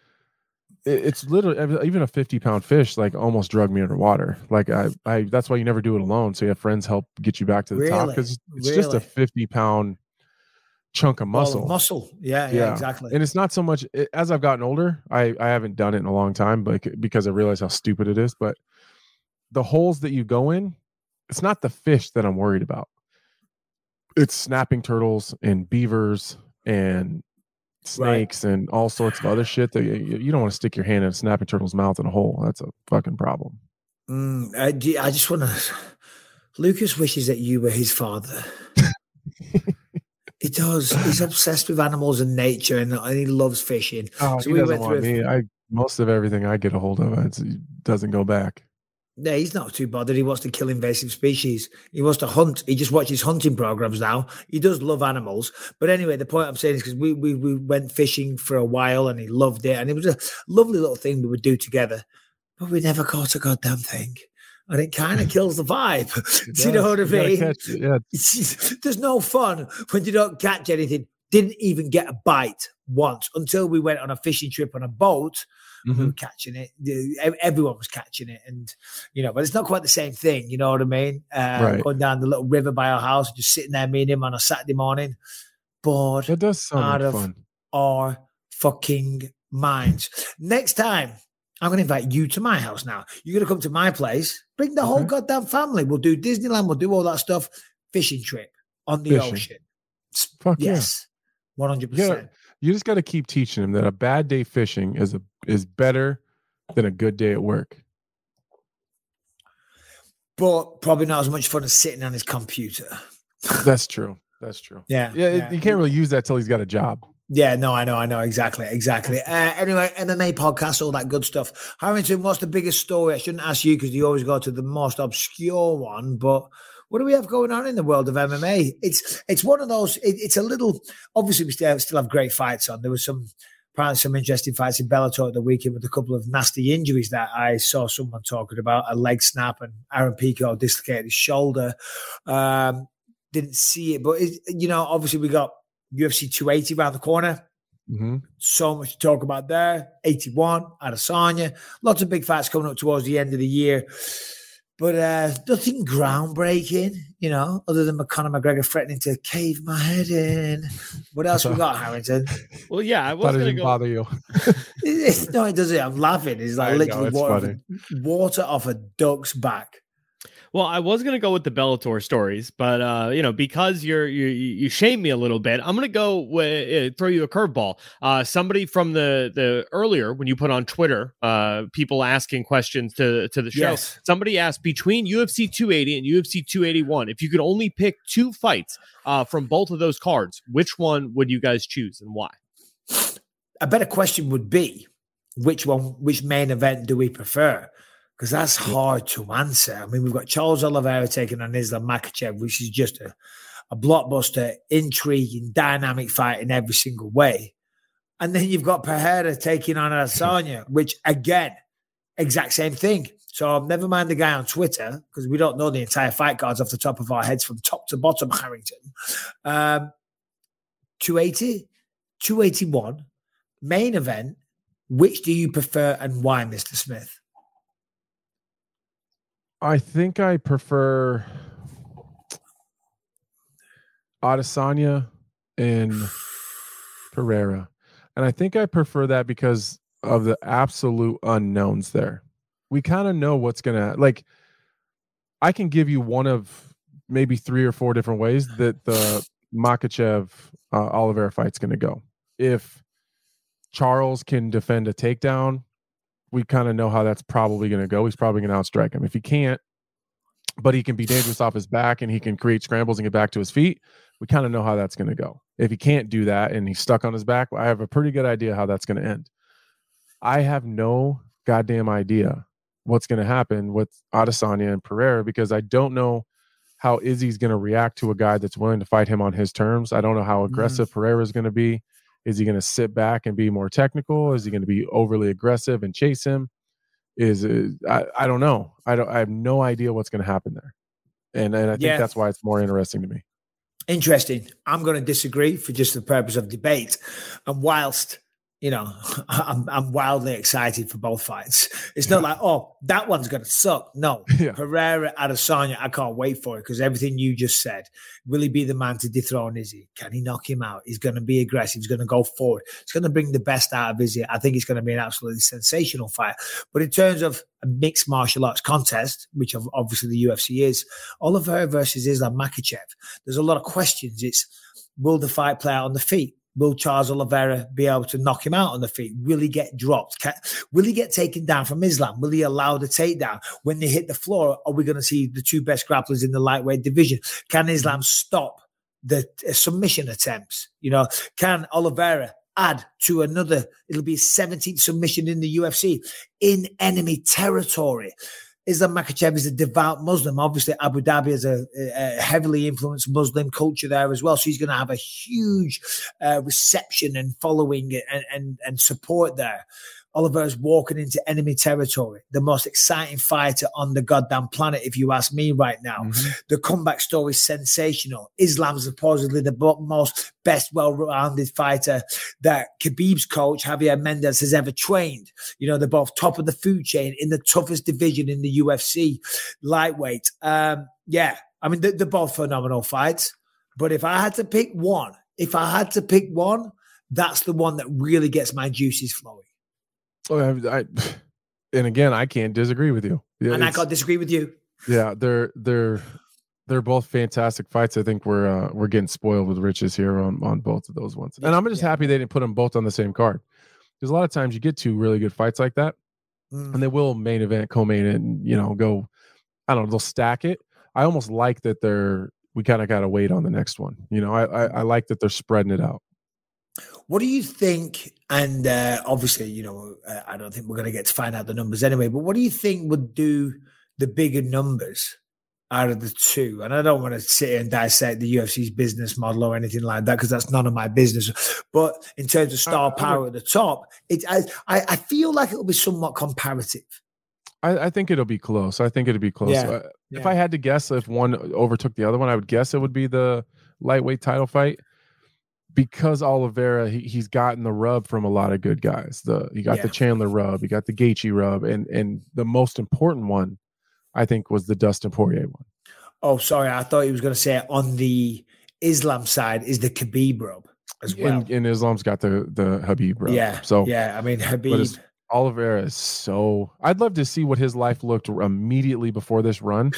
it's literally even a 50-pound fish like almost drug me underwater. Like I that's why you never do it alone. So you have friends help get you back to the top because it's just a 50-pound chunk of muscle. Yeah, exactly. And it's not so much as I've gotten older. I haven't done it in a long time, but because I realize how stupid it is. But the holes that you go in, it's not the fish that I'm worried about. It's snapping turtles and beavers and snakes and all sorts of other shit that you don't want to stick your hand in a snapping turtle's mouth in a hole. That's a fucking problem. I just want to. Lucas wishes that you were his father. He does. He's obsessed with animals and nature, and he loves fishing. Oh, so he doesn't want me. Most of everything I get a hold of, it doesn't go back. Yeah, he's not too bothered. He wants to kill invasive species. He wants to hunt. He just watches hunting programs now. He does love animals. But anyway, the point I'm saying is because we went fishing for a while and he loved it. And it was a lovely little thing we would do together. But we never caught a goddamn thing. And it kind of kills the vibe. Do you know what I mean? Yeah. There's no fun when you don't catch anything. Didn't even get a bite once until we went on a fishing trip on a boat. Mm-hmm. We were catching it. Everyone was catching it. And, but it's not quite the same thing. You know what I mean? Going down the little river by our house, just sitting there, me and him on a Saturday morning, bored that does sound out of fun. Our fucking minds. Next time, I'm going to invite you to my house now. You're going to come to my place. Bring the whole goddamn family. We'll do Disneyland. We'll do all that stuff. Fishing trip on the ocean. Fuck yes. 100%. You just got to keep teaching him that a bad day fishing is better than a good day at work. But probably not as much fun as sitting on his computer. That's true. Yeah. You can't really use that till he's got a job. Yeah, no, I know. Exactly. Anyway, MMA podcast, all that good stuff. Harrington, what's the biggest story? I shouldn't ask you because you always go to the most obscure one, but what do we have going on in the world of MMA? It's one of those, it's a little, obviously we still have great fights on. There was apparently some interesting fights in Bellator at the weekend with a couple of nasty injuries that I saw someone talking about, a leg snap, and Aaron Pico dislocated his shoulder. Didn't see it, but obviously we got UFC 280 around the corner. Mm-hmm. So much to talk about there. 81, Adesanya. Lots of big fights coming up towards the end of the year. But nothing groundbreaking, other than Conor McGregor threatening to cave my head in. What else we got, Harrington? Well, yeah, I was going to bother you. No, it doesn't. I'm laughing. It's like literally water off a duck's back. Well, I was gonna go with the Bellator stories, but because you shamed me a little bit, I'm gonna go throw you a curveball. Somebody from the earlier when you put on Twitter, people asking questions to the show. Yes. Somebody asked, between UFC 280 and UFC 281, if you could only pick 2 fights from both of those cards, which one would you guys choose and why? A better question would be, which main event do we prefer? Because that's hard to answer. I mean, we've got Charles Oliveira taking on Islam Makhachev, which is just a blockbuster, intriguing, dynamic fight in every single way. And then you've got Pereira taking on Adesanya, which, again, exact same thing. So never mind the guy on Twitter, because we don't know the entire fight cards off the top of our heads from top to bottom, Harrington. 280, 281, main event. Which do you prefer and why, Mr. Smith? I think I prefer Adesanya and Pereira. And I think I prefer that because of the absolute unknowns there. We kind of know what's going to, like, I can give you one of maybe 3 or 4 different ways that the Makhachev Oliveira fight's going to go. If Charles can defend a takedown, we kind of know how that's probably going to go. He's probably going to outstrike him. If he can't, but he can be dangerous off his back and he can create scrambles and get back to his feet, we kind of know how that's going to go. If he can't do that and he's stuck on his back, I have a pretty good idea how that's going to end. I have no goddamn idea what's going to happen with Adesanya and Pereira because I don't know how Izzy's going to react to a guy that's willing to fight him on his terms. I don't know how aggressive Pereira is going to be. Is he going to sit back and be more technical? Is he going to be overly aggressive and chase him? I don't know. I have no idea what's going to happen there. And I think that's why it's more interesting to me. Interesting. I'm going to disagree for just the purpose of debate. And whilst, I'm wildly excited for both fights. It's not like, oh, that one's going to suck. No. Pereira, Adesanya, I can't wait for it because everything you just said. Will he be the man to dethrone Izzy? Can he knock him out? He's going to be aggressive. He's going to go forward. He's going to bring the best out of Izzy. I think it's going to be an absolutely sensational fight. But in terms of a mixed martial arts contest, which obviously the UFC is, Oliveira versus Islam Makhachev, there's a lot of questions. It's, will the fight play out on the feet? Will Charles Oliveira be able to knock him out on the feet? Will he get dropped? Will he get taken down from Islam? Will he allow the takedown? When they hit the floor, are we going to see the 2 best grapplers in the lightweight division? Can Islam stop the submission attempts? Can Oliveira add to another? It'll be his 17th submission in the UFC in enemy territory. Islam Makhachev is a devout Muslim. Obviously, Abu Dhabi has a heavily influenced Muslim culture there as well. So he's going to have a huge reception and following and support there. Oliveira's walking into enemy territory. The most exciting fighter on the goddamn planet, if you ask me right now. The comeback story is sensational. Islam's supposedly the most best well-rounded fighter that Khabib's coach, Javier Mendez, has ever trained. They're both top of the food chain in the toughest division in the UFC, lightweight. I mean, they're both phenomenal fights. But if I had to pick one, that's the one that really gets my juices flowing. And again, I can't disagree with you. And I can't disagree with you. Yeah, they're both fantastic fights. I think we're getting spoiled with riches here on both of those ones. And I'm just happy they didn't put them both on the same card. Because a lot of times you get 2 really good fights like that, and they will main event, co-main it, and go. I don't know. They'll stack it. I almost like that we kind of got to wait on the next one. I like that they're spreading it out. What do you think? And obviously, I don't think we're going to get to find out the numbers anyway, but what do you think would do the bigger numbers out of the 2? And I don't want to sit here and dissect the UFC's business model or anything like that, because that's none of my business. But in terms of star power at the top, I feel like it'll be somewhat comparative. I think it'll be close. Yeah. If I had to guess if one overtook the other one, I would guess it would be the lightweight title fight. Because Oliveira, he's gotten the rub from a lot of good guys. He got the Chandler rub, he got the Gaethje rub, and the most important one, I think, was the Dustin Poirier one. Oh, sorry, I thought he was going to say on the Islam side is the Khabib rub as well. And Islam's got the Khabib rub. Yeah. So I mean, Khabib. Oliveira is so. I'd love to see what his life looked immediately before this run,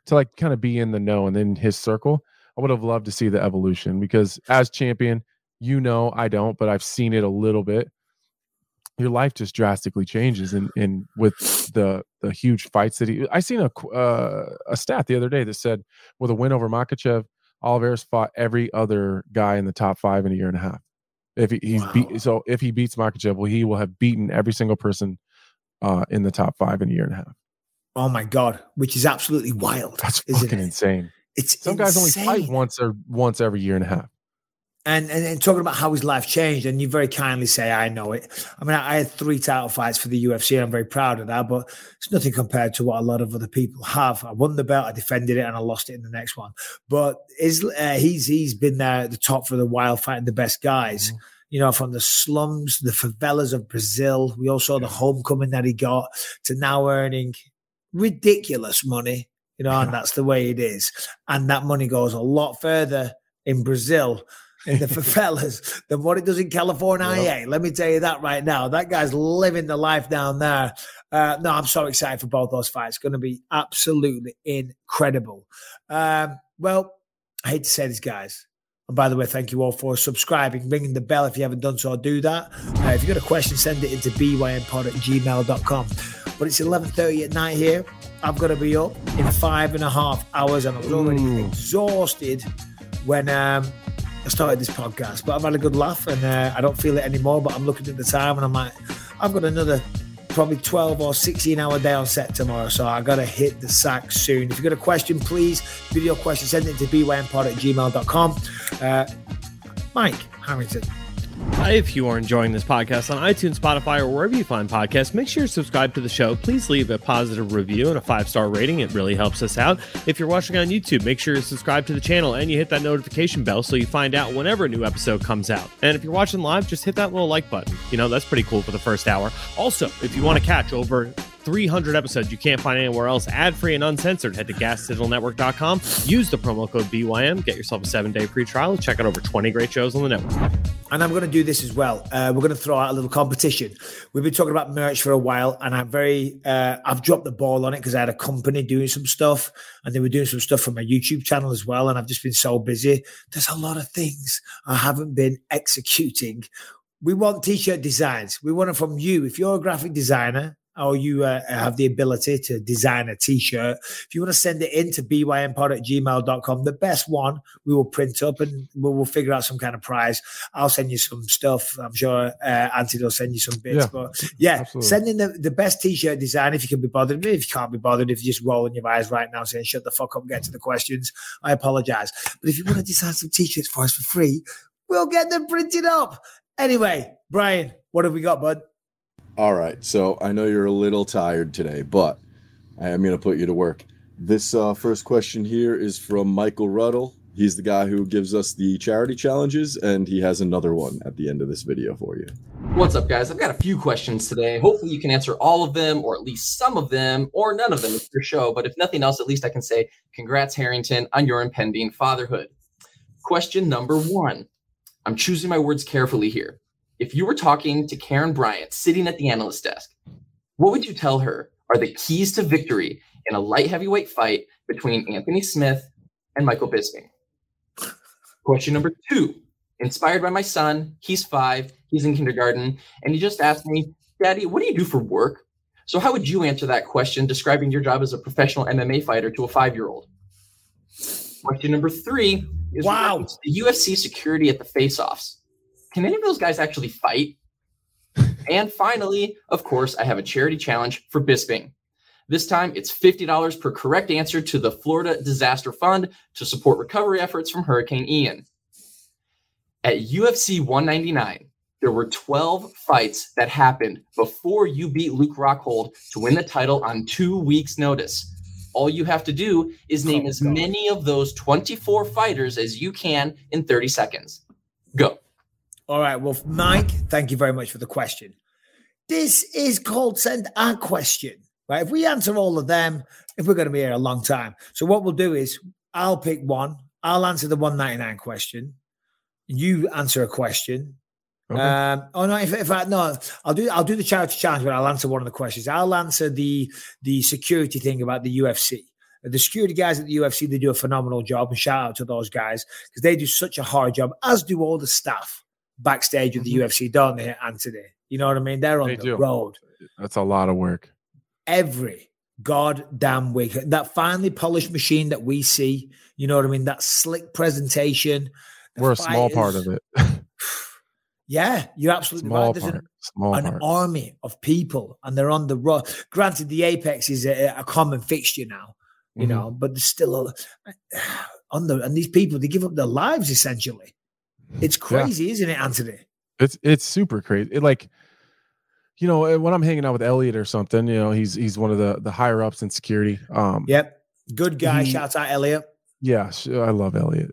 to like kind of be in the know and in his circle. I would have loved to see the evolution, because as champion, I don't, but I've seen it a little bit. Your life just drastically changes, and with the huge fights that I seen a stat the other day that said with a win over Makhachev, Oliveira's fought every other guy in the top 5 in a year and a half. If if he beats Makhachev, well, he will have beaten every single person in the top 5 in a year and a half. Oh my God, which is absolutely wild. That's fucking insane. It's some guys only fight once every year and a half. And talking about how his life changed, and you very kindly say, I know it. I mean, I had 3 title fights for the UFC, and I'm very proud of that, but it's nothing compared to what a lot of other people have. I won the belt, I defended it, and I lost it in the next one. But he's been there at the top for a while, fighting the best guys. Mm-hmm. From the slums, the favelas of Brazil. We all saw the homecoming that he got, to now earning ridiculous money, and that's the way it is. And that money goes a lot further in Brazil, in the favelas, than what it does in California. Yep. Let me tell you that right now. That guy's living the life down there. No, I'm so excited for both those fights. It's going to be absolutely incredible. Well, I hate to say this, guys. And by the way, thank you all for subscribing, ringing the bell. If you haven't done so, do that. If you've got a question, send it into bympod@gmail.com. But it's 11:30 at night here. I've got to be up in 5.5 hours, and I was already exhausted when I started this podcast. But I've had a good laugh, and I don't feel it anymore. But I'm looking at the time, and I'm like, I've got another probably 12 or 16-hour day on set tomorrow, so I got to hit the sack soon. If you've got a question, please, video question, send it to bympod@gmail.com. Mike Harrington. If you are enjoying this podcast on iTunes, Spotify, or wherever you find podcasts, make sure to subscribe to the show. Please leave a positive review and a 5-star rating. It really helps us out. If you're watching on YouTube, make sure to subscribe to the channel and you hit that notification bell so you find out whenever a new episode comes out. And if you're watching live, just hit that little like button. That's pretty cool for the first hour. Also, if you want to catch over 300 episodes you can't find anywhere else, ad-free and uncensored, head to gasdigitalnetwork.com. Use the promo code BYM. Get yourself a 7-day free trial and check out over 20 great shows on the network. And I'm going to do this as well. We're going to throw out a little competition. We've been talking about merch for a while, and I've dropped the ball on it because I had a company doing some stuff, and they were doing some stuff for my YouTube channel as well, and I've just been so busy. There's a lot of things I haven't been executing. We want t-shirt designs. We want it from you. If you're a graphic designer, or you have the ability to design a t-shirt, if you want to send it in to bympod@gmail.com, the best one we will print up, and we'll figure out some kind of prize. I'll send you some stuff. I'm sure Anthony will send you some bits. But send in the best t-shirt design if you can be bothered. If you can't be bothered, if you're just rolling your eyes right now saying, shut the fuck up, get to the questions, I apologize. But if you want to design some t-shirts for us for free, we'll get them printed up. Anyway, Brian, what have we got, bud? All right, so I know you're a little tired today, but I am going to put you to work. This first question here is from Michael Ruddle. He's the guy who gives us the charity challenges, and he has another one at the end of this video for you. What's up, guys? I've got a few questions today. Hopefully you can answer all of them, or at least some of them, or none of them. It's your show, but if nothing else, at least I can say congrats, Harrington, on your impending fatherhood. Question number 1. I'm choosing my words carefully here. If you were talking to Karen Bryant sitting at the analyst desk, what would you tell her are the keys to victory in a light heavyweight fight between Anthony Smith and Michael Bisping? Question number 2, inspired by my son. He's 5, he's in kindergarten, and he just asked me, Daddy, what do you do for work? So how would you answer that question, describing your job as a professional MMA fighter to a 5-year-old? Question number 3 is the UFC security at the face-offs. Can any of those guys actually fight? And finally, of course, I have a charity challenge for Bisping. This time, it's $50 per correct answer to the Florida Disaster Fund to support recovery efforts from Hurricane Ian. At UFC 199, there were 12 fights that happened before you beat Luke Rockhold to win the title on 2 weeks' notice. All you have to do is name as many of those 24 fighters as you can in 30 seconds. Go. All right. Well, Mike, thank you very much for the question. This is called Send a Question, right? If we answer all of them, if we're going to be here a long time. So what we'll do is I'll pick one. I'll answer the 199 question. You answer a question. Okay. I'll do the charity challenge, but I'll answer one of the questions. I'll answer the security thing about the UFC. The security guys at the UFC, they do a phenomenal job, and shout out to those guys because they do such a hard job, as do all the staff backstage of the UFC, don't they, Anthony? You know what I mean? They're on the road. That's a lot of work. Every goddamn week. That finely polished machine that we see, you know what I mean? That slick presentation. We're a small part of it. Yeah, you're absolutely right. There's an army of people, and they're on the road. Granted, the Apex is a common fixture now, you know, but there's still and these people, they give up their lives essentially. It's crazy, isn't it, Anthony? It's super crazy. Like, you know, when I'm hanging out with Elliot or something, you know, he's one of the higher ups in security. Yep, good guy. Shouts out Elliot. Yeah, I love Elliot.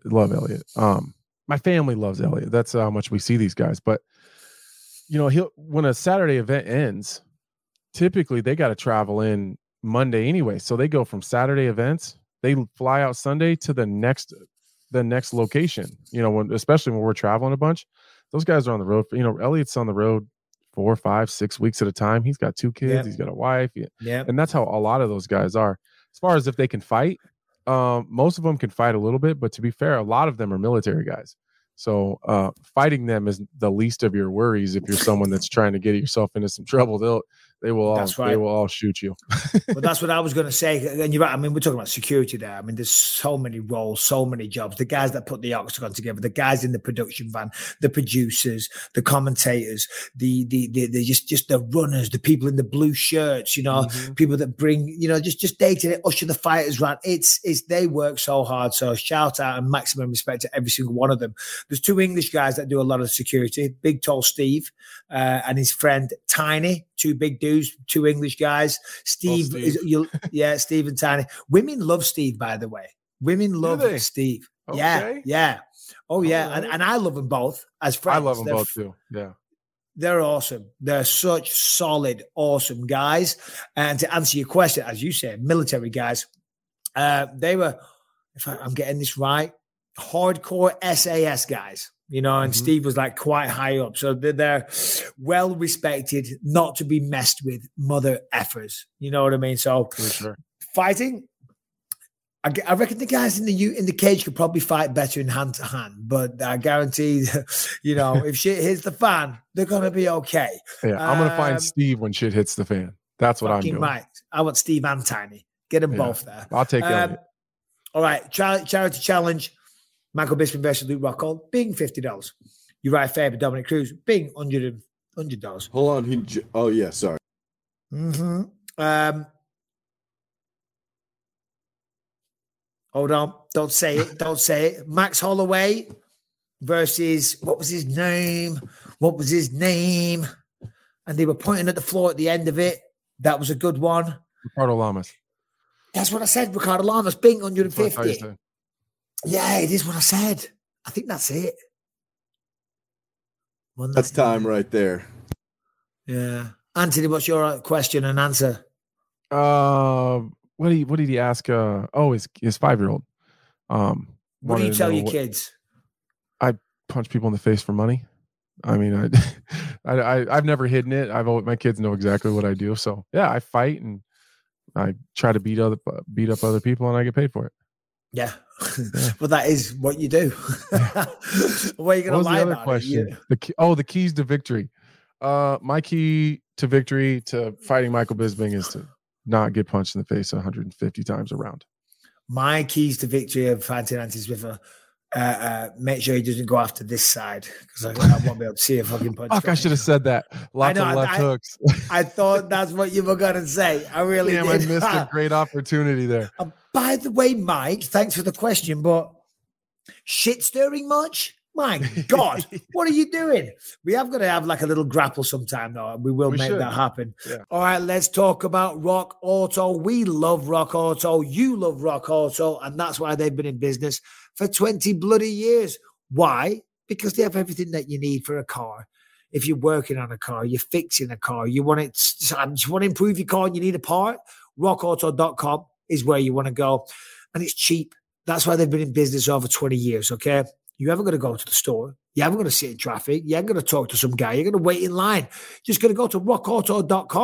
My family loves Elliot. That's how much we see these guys. But, you know, when a Saturday event ends, typically they got to travel in Monday anyway. So they go from Saturday events, they fly out Sunday to the next location. You know, especially when we're traveling a bunch, those guys are on the road. You know, Elliot's on the road 4, 5, 6 weeks at a time. He's got 2 kids. He's got a wife. Yeah. And that's how a lot of those guys are. As far as if they can fight, most of them can fight a little bit, but to be fair, a lot of them are military guys. So fighting them is the least of your worries. If you're someone that's trying to get yourself into some trouble, they will all shoot you. Well, that's what I was going to say. And you're right. I mean, we're talking about security there. I mean, there's so many roles, so many jobs. The guys that put the octagon together, the guys in the production van, the producers, the commentators, the just the runners, the people in the blue shirts, you know, people that bring, you know, just day to day usher the fighters around. It's they work so hard. So shout out and maximum respect to every single one of them. There's 2 English guys that do a lot of security. Big tall Steve and his friend Tiny. 2 big dudes, 2 English guys. Steve. Steve and Tiny. Women love Steve, by the way. Women love Steve. Okay. Yeah. Oh, yeah. Right. And I love them both as friends. I love them both too. Yeah. They're awesome. They're such solid, awesome guys. And to answer your question, as you said, military guys, they were, if I'm getting this right, hardcore SAS guys. You know, and Steve was like quite high up. So they're well respected, not to be messed with, mother effers. You know what I mean? So fighting, I reckon the guys in the cage could probably fight better in hand to hand, but I guarantee, you know, if shit hits the fan, they're going to be okay. Yeah, I'm going to find Steve when shit hits the fan. That's what I'm doing. Right. I want Steve and Tiny. Get them both there. I'll take it. All right. Charity challenge. Michael Bisping versus Luke Rockhold, being $50. Uriah Faber, Dominic Cruz, being $100. Hold on. Oh, yeah, sorry. Hold on. Don't say it. Max Holloway versus, what was his name? And they were pointing at the floor at the end of it. That was a good one. Ricardo Lamas. That's what I said. Ricardo Lamas, being $150. Yeah, it is what I said. I think that's it. That's time right there. Yeah. Anthony, what's your question and answer? What did he ask? His 5-year-old. What do you tell your kids? I punch people in the face for money. I mean, I've never hidden it. My kids know exactly what I do. So yeah, I fight and I try to beat up other people, and I get paid for it. Yeah. Well, that is what you do. What are you going to lie about? Question? The keys to victory. My key to victory to fighting Michael Bisping is to not get punched in the face 150 times around. My keys to victory of fighting Anthony Smith are make sure he doesn't go after this side, because I won't be able to see a fucking punch. Fuck, I should have said that. Lots of left hooks. I thought that's what you were going to say. I really did. I missed a great opportunity there. By the way, Mike, thanks for the question, but shit stirring much? My God, what are you doing? We have got to have like a little grapple sometime, though, and we make that happen. Yeah. All right, let's talk about Rock Auto. We love Rock Auto. You love Rock Auto, and that's why they've been in business for 20 bloody years. Why? Because they have everything that you need for a car. If you're working on a car, you're fixing a car, you want to improve your car and you need a part, rockauto.com is where you want to go. And it's cheap. That's why they've been in business over 20 years, okay? You haven't got to go to the store. You haven't got to sit in traffic. You haven't got to talk to some guy. You're going to wait in line. Just going to go to rockauto.com.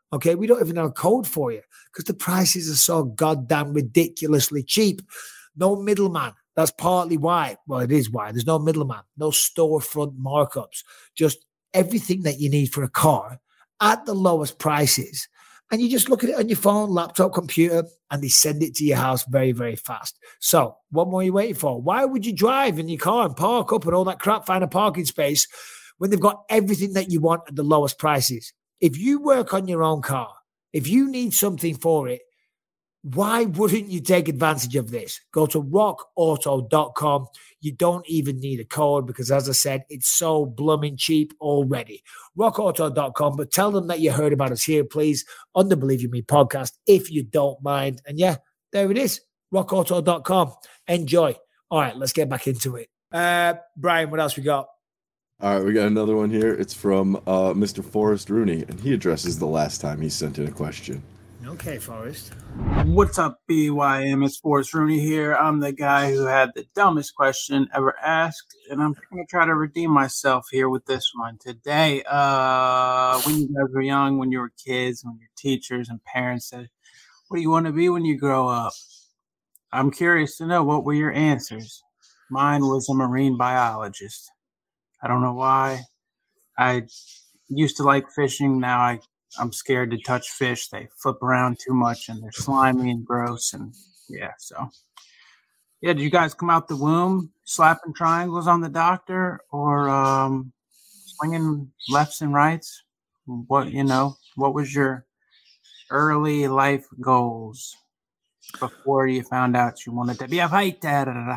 Okay, we don't even have a code for you because the prices are so goddamn ridiculously cheap. No middleman. That's partly why. Well, it is why. There's no middleman, no storefront markups, just everything that you need for a car at the lowest prices. And you just look at it on your phone, laptop, computer, and they send it to your house very, very fast. So what more are you waiting for? Why would you drive in your car and park up and all that crap, find a parking space when they've got everything that you want at the lowest prices? If you work on your own car, if you need something for it, why wouldn't you take advantage of this? Go to rockauto.com. You don't even need a code because, as I said, it's so blooming cheap already. Rockauto.com, but tell them that you heard about us here, please, on the Believe You Me podcast, if you don't mind. And yeah, there it is, rockauto.com. Enjoy. All right, let's get back into it. Brian, what else we got? All right, we got another one here. It's from Mr. Forrest Rooney, and he addresses the last time he sent in a question. Okay, Forrest. What's up, BYM? It's Forrest Rooney here. I'm the guy who had the dumbest question ever asked, and I'm going to try to redeem myself here with this one today. When you guys were young, when you were kids, when your teachers and parents said, what do you want to be when you grow up? I'm curious to know, what were your answers? Mine was a marine biologist. I don't know why. I used to like fishing. Now I'm scared to touch fish. They flip around too much and they're slimy and gross. And yeah, so yeah, did you guys come out the womb slapping triangles on the doctor or swinging lefts and rights? What was your early life goals before you found out you wanted to be a fighter?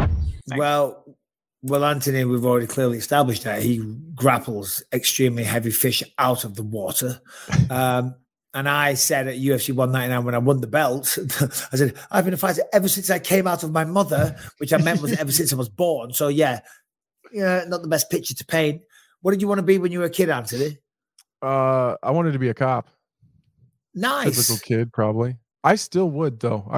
Well, Anthony, we've already clearly established that he grapples extremely heavy fish out of the water. And I said at UFC 199 when I won the belt, I said, I've been a fighter ever since I came out of my mother, which I meant was ever since I was born. So, yeah, not the best picture to paint. What did you want to be when you were a kid, Anthony? I wanted to be a cop. Nice. Typical kid, probably. I still would, though.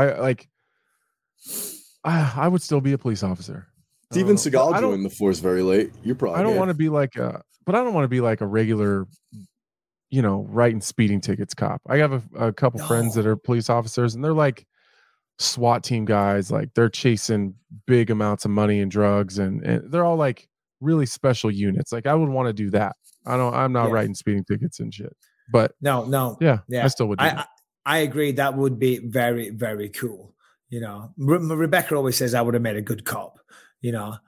I would still be a police officer. Steven Seagal joined the force very late. You're probably. I don't want to be like a regular, writing speeding tickets cop. I have a couple friends that are police officers, and they're like SWAT team guys. Like they're chasing big amounts of money and drugs, and they're all like really special units. Like I would want to do that. I'm not writing speeding tickets and shit. But no. Yeah. I still would do that. I agree. That would be very, very cool. Rebecca always says I would have made a good cop. But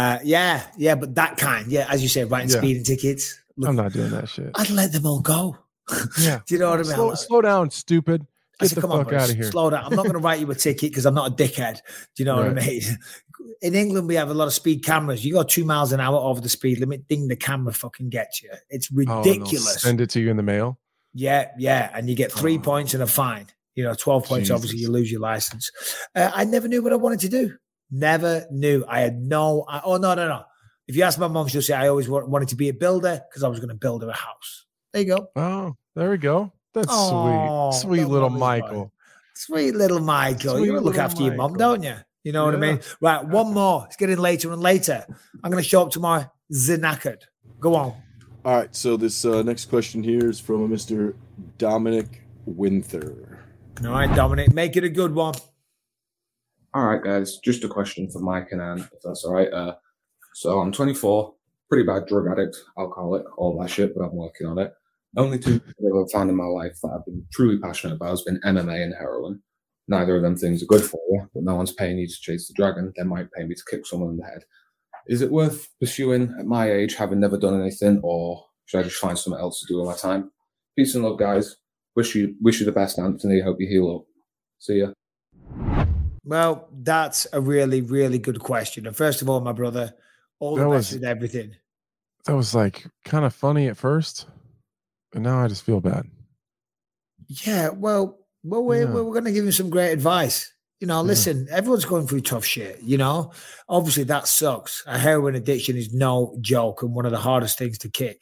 that kind, as you say, writing speeding tickets. Look, I'm not doing that shit. I'd let them all go. Yeah. Do you know what I mean? Slow down, stupid. Get the fuck out of here. Slow down. I'm not going to write you a ticket because I'm not a dickhead. Do you know what I mean? In England, we have a lot of speed cameras. You go 2 miles an hour over the speed limit, ding, the camera fucking gets you. It's ridiculous. Send it to you in the mail? Yeah. And you get 3 points and a fine. 12 points, obviously, you lose your license. I never knew what I wanted to do. Never knew. I had no. If you ask my mom, she'll say I always wanted to be a builder because I was going to build her a house. There you go. Oh, there we go. That's sweet little Michael. Sweet little Michael. You look after your mom, don't you? You know what I mean? Right, one more. It's getting later and later. I'm going to show up tomorrow knackered. Go on. All right. So this next question here is from a Mr. Dominic Winther. All right, Dominic, make it a good one. All right, guys. Just a question for Mike and Ann, if that's all right. So I'm 24, pretty bad drug addict, alcoholic, all that shit, but I'm working on it. Only two things I've found in my life that I've been truly passionate about has been MMA and heroin. Neither of them things are good for you, but no one's paying you to chase the dragon. They might pay me to kick someone in the head. Is it worth pursuing at my age, having never done anything, or should I just find something else to do with my time? Peace and love, guys. Wish you the best, Anthony. Hope you heal up. See ya. Well, that's a really, really good question. And first of all, my brother, all the best with everything. That was like kind of funny at first, and now I just feel bad. Yeah, we're going to give him some great advice. Listen, everyone's going through tough shit, Obviously, that sucks. A heroin addiction is no joke and one of the hardest things to kick,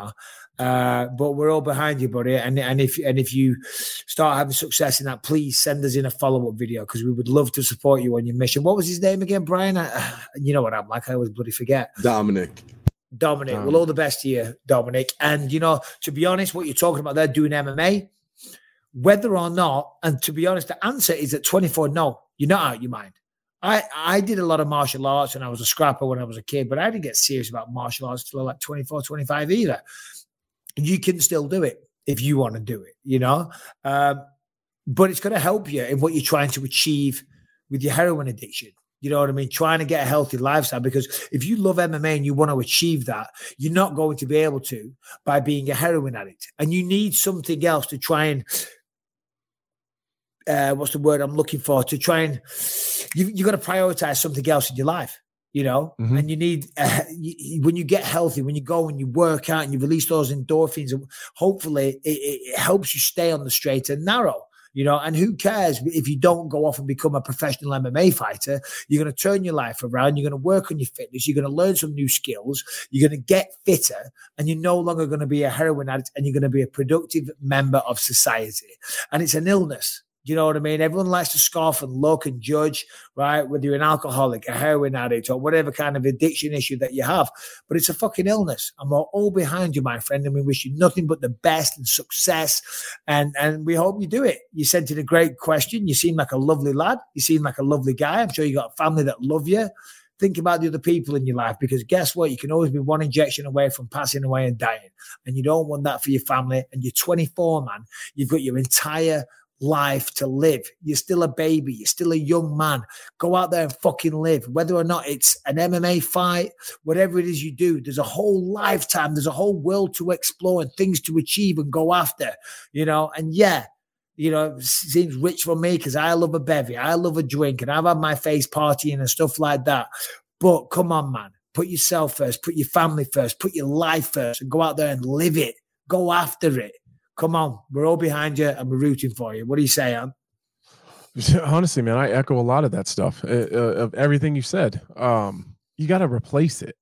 But we're all behind you, buddy. And if you start having success in that, please send us in a follow-up video because we would love to support you on your mission. What was his name again, Brian? You know what I'm like. I always bloody forget. Dominic. Well, all the best to you, Dominic. And, to be honest, what you're talking about there, doing MMA, whether or not, and to be honest, the answer is at 24, no, you're not out of your mind. I did a lot of martial arts and I was a scrapper when I was a kid, but I didn't get serious about martial arts till like 24, 25 either. You can still do it if you want to do it, you know? But it's going to help you in what you're trying to achieve with your heroin addiction. You know what I mean? Trying to get a healthy lifestyle, because if you love MMA and you want to achieve that, you're not going to be able to by being a heroin addict. And you need something else to try and, what's the word I'm looking for? To try and, you got to prioritize something else in your life, you know? Mm-hmm. And you need, when you get healthy, when you go and you work out and you release those endorphins, hopefully it helps you stay on the straight and narrow. You know, and who cares if you don't go off and become a professional MMA fighter? You're going to turn your life around. You're going to work on your fitness. You're going to learn some new skills. You're going to get fitter, and you're no longer going to be a heroin addict, and you're going to be a productive member of society. And it's an illness. You know what I mean? Everyone likes to scoff and look and judge, right? Whether you're an alcoholic, a heroin addict, or whatever kind of addiction issue that you have. But it's a fucking illness. And we're all behind you, my friend. And we wish you nothing but the best and success. And we hope you do it. You sent in a great question. You seem like a lovely lad. You seem like a lovely guy. I'm sure you got a family that love you. Think about the other people in your life, because guess what? You can always be one injection away from passing away and dying. And you don't want that for your family. And you're 24, man. You've got your entire life to live. You're still a baby. You're still a young man. Go out there and fucking live. Whether or not it's an MMA fight, whatever it is you do, there's a whole lifetime. There's a whole world to explore and things to achieve and go after, you know? And yeah, you know, it seems rich for me because I love a bevy. I love a drink and I've had my face partying and stuff like that. But come on, man, put yourself first, put your family first, put your life first, and go out there and live it. Go after it. Come on, we're all behind you and we're rooting for you. What do you say, Ann? Honestly, man, I echo a lot of that stuff, of everything you said. You got to replace it.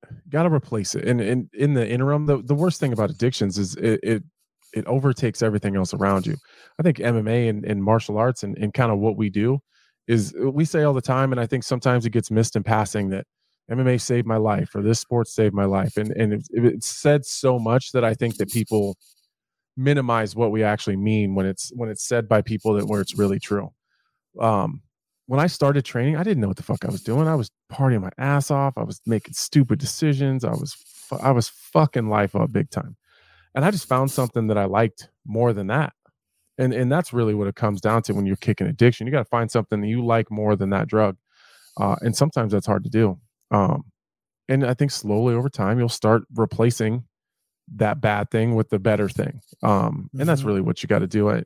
And in the interim, the worst thing about addictions is it overtakes everything else around you. I think MMA and martial arts and kind of what we do is, we say all the time, and I think sometimes it gets missed in passing, that MMA saved my life or this sport saved my life. And it's said so much that I think that people minimize what we actually mean when it's said by people where it's really true. When I started training, I didn't know what the fuck I was doing. I was partying my ass off. I was making stupid decisions. I was fucking life up big time. And I just found something that I liked more than that. And that's really what it comes down to when you're kicking addiction. You got to find something that you like more than that drug. And sometimes that's hard to do. And I think slowly over time, you'll start replacing that bad thing with the better thing. And that's really what you got to do.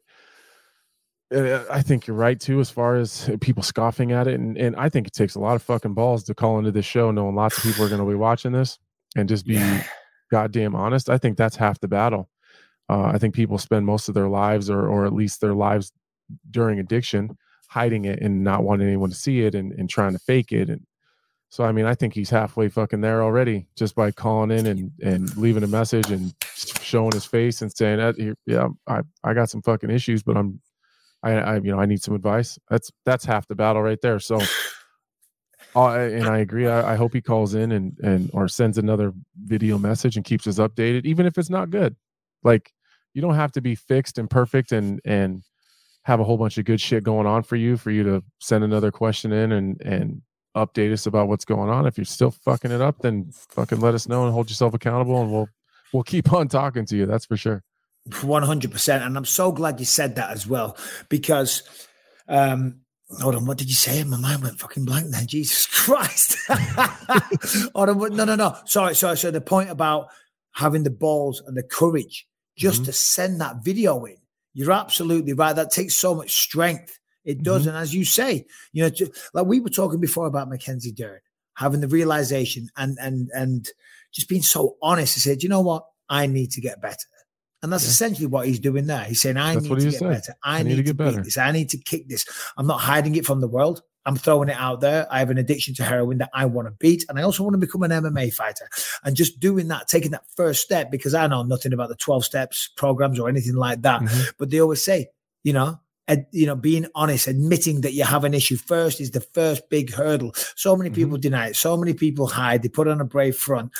I think you're right too, as far as people scoffing at it. And I think it takes a lot of fucking balls to call into this show, knowing lots of people are going to be watching this, and just be goddamn honest. I think that's half the battle. I think people spend most of their lives, or at least their lives during addiction, hiding it and not wanting anyone to see it and trying to fake it. And so, I mean, I think he's halfway fucking there already, just by calling in and leaving a message and showing his face and saying that, yeah, I got some fucking issues, but I need some advice. That's half the battle right there. So, and I agree. I hope he calls in and or sends another video message and keeps us updated, even if it's not good. Like, you don't have to be fixed and perfect and have a whole bunch of good shit going on for you to send another question in and update us about what's going on. If you're still fucking it up, then fucking let us know and hold yourself accountable, and we'll keep on talking to you. That's for sure. 100%. And I'm so glad you said that as well, because hold on, what did you say? My mind went fucking blank then. Jesus Christ. Hold on, no. Sorry. So the point about having the balls and the courage just to send that video in, you're absolutely right. That takes so much strength. It does. And as you say, you know, like we were talking before about Mackenzie Dern, having the realization and just being so honest to say, you know what? I need to get better. And that's essentially what he's doing there. He's saying, I need to get better. I need to beat this. I need to kick this. I'm not hiding it from the world. I'm throwing it out there. I have an addiction to heroin that I want to beat. And I also want to become an MMA fighter. And just doing that, taking that first step, because I know nothing about the 12 steps programs or anything like that. But they always say, you know, being honest, admitting that you have an issue first is the first big hurdle. So many people deny it. So many people hide. They put on a brave front.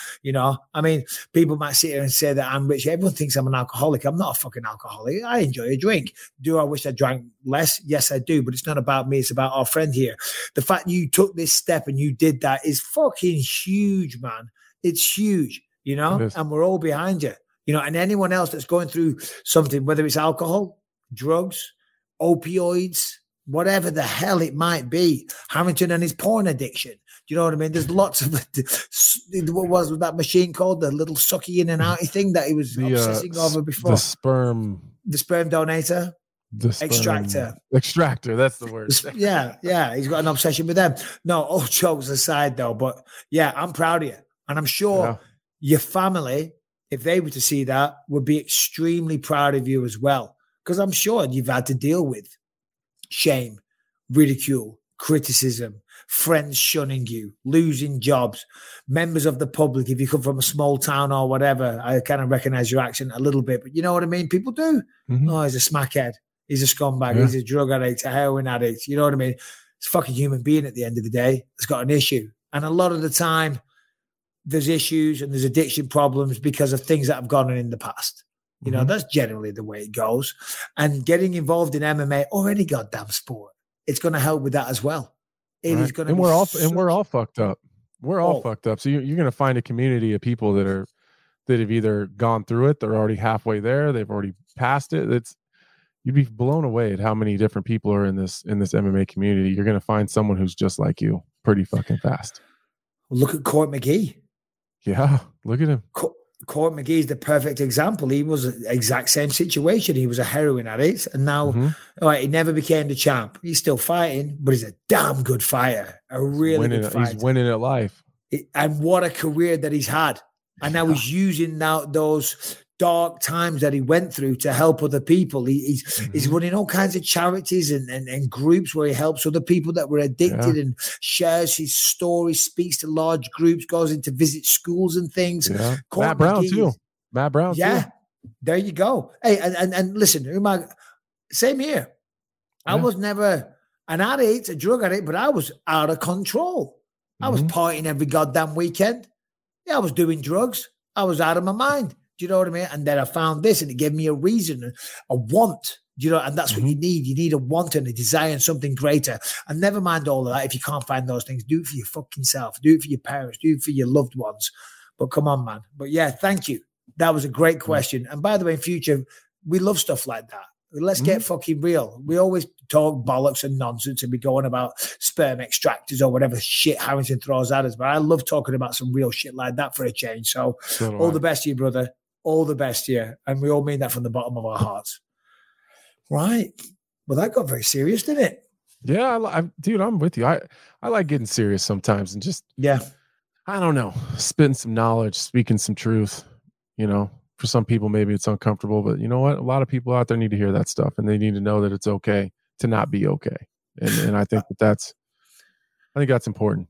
I mean, people might sit here and say that I'm rich. Everyone thinks I'm an alcoholic. I'm not a fucking alcoholic. I enjoy a drink. Do I wish I drank less? Yes, I do. But it's not about me. It's about our friend here. The fact you took this step and you did that is fucking huge, man. It's huge, and we're all behind you, and anyone else that's going through something, whether it's alcohol, drugs, opioids, whatever the hell it might be. Harrington and his porn addiction. Do you know what I mean? There's lots of what was that machine called? The little sucky in and outy thing that he was obsessing over before. The sperm donator. Extractor. That's the word. Yeah. He's got an obsession with them. No, all jokes aside though, but yeah, I'm proud of you. And I'm sure your family, if they were to see that, would be extremely proud of you as well. Because I'm sure you've had to deal with shame, ridicule, criticism, friends shunning you, losing jobs, members of the public. If you come from a small town or whatever, I kind of recognize your accent a little bit, but you know what I mean? People do. Oh, he's a smackhead. He's a scumbag. He's a drug addict, a heroin addict. You know what I mean? It's a fucking human being at the end of the day. It's got an issue. And a lot of the time, there's issues and there's addiction problems because of things that have gone on in the past. That's generally the way it goes. And getting involved in MMA or any goddamn sport, it's going to help with that as well. It is going to. And we're all fucked up. We're all fucked up. So you're going to find a community of people that have either gone through it, they're already halfway there, they've already passed it. You'd be blown away at how many different people are in this MMA community. You're going to find someone who's just like you pretty fucking fast. Look at Court McGee. Yeah, look at him. Court McGee is the perfect example. He was the exact same situation. He was a heroin addict, and now he never became the champ. He's still fighting, but he's a damn good fighter. A really good fighter. He's winning at life. And what a career that he's had. And now he's using those dark times that he went through to help other people. He's running all kinds of charities and groups where he helps other people that were addicted and shares his story, speaks to large groups, goes in to visit schools and things. Yeah. Matt Brown too. Yeah, there you go. Hey, and listen, same here. I was never an addict, a drug addict, but I was out of control. I was partying every goddamn weekend. Yeah, I was doing drugs. I was out of my mind. Do you know what I mean? And then I found this and it gave me a reason, a want, and that's what you need. You need a want and a desire and something greater. And never mind all of that. If you can't find those things, do it for your fucking self. Do it for your parents. Do it for your loved ones. But come on, man. But yeah, thank you. That was a great question. And by the way, in future, we love stuff like that. Let's get fucking real. We always talk bollocks and nonsense and we go on about sperm extractors or whatever shit Harrington throws at us. But I love talking about some real shit like that for a change. So all the best to you, brother. All the best to you. And we all mean that from the bottom of our hearts. Right. Well, that got very serious, didn't it? Yeah, dude, I'm with you. I like getting serious sometimes and just, I don't know, spitting some knowledge, speaking some truth. For some people, maybe it's uncomfortable, but you know what? A lot of people out there need to hear that stuff and they need to know that it's okay to not be okay. And I think that's important.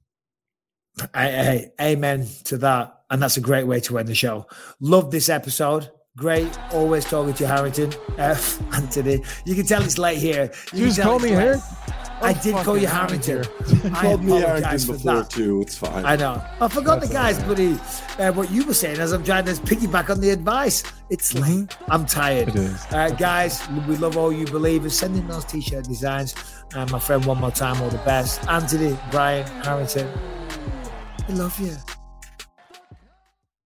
Amen to that. And that's a great way to end the show. Love this episode. Great. Always talking to you, Harrington. Anthony. You can tell it's late here. You just call me here? I did call you Harrington. You called me Harrington before too. It's fine. I know. I forgot the guy's bloody what you were saying as I'm trying to piggyback on the advice. It's late. I'm tired. It is. Guys, we love all you believers. Send in those t-shirt designs. And my friend, one more time, all the best. Anthony, Brian, Harrington. I love you.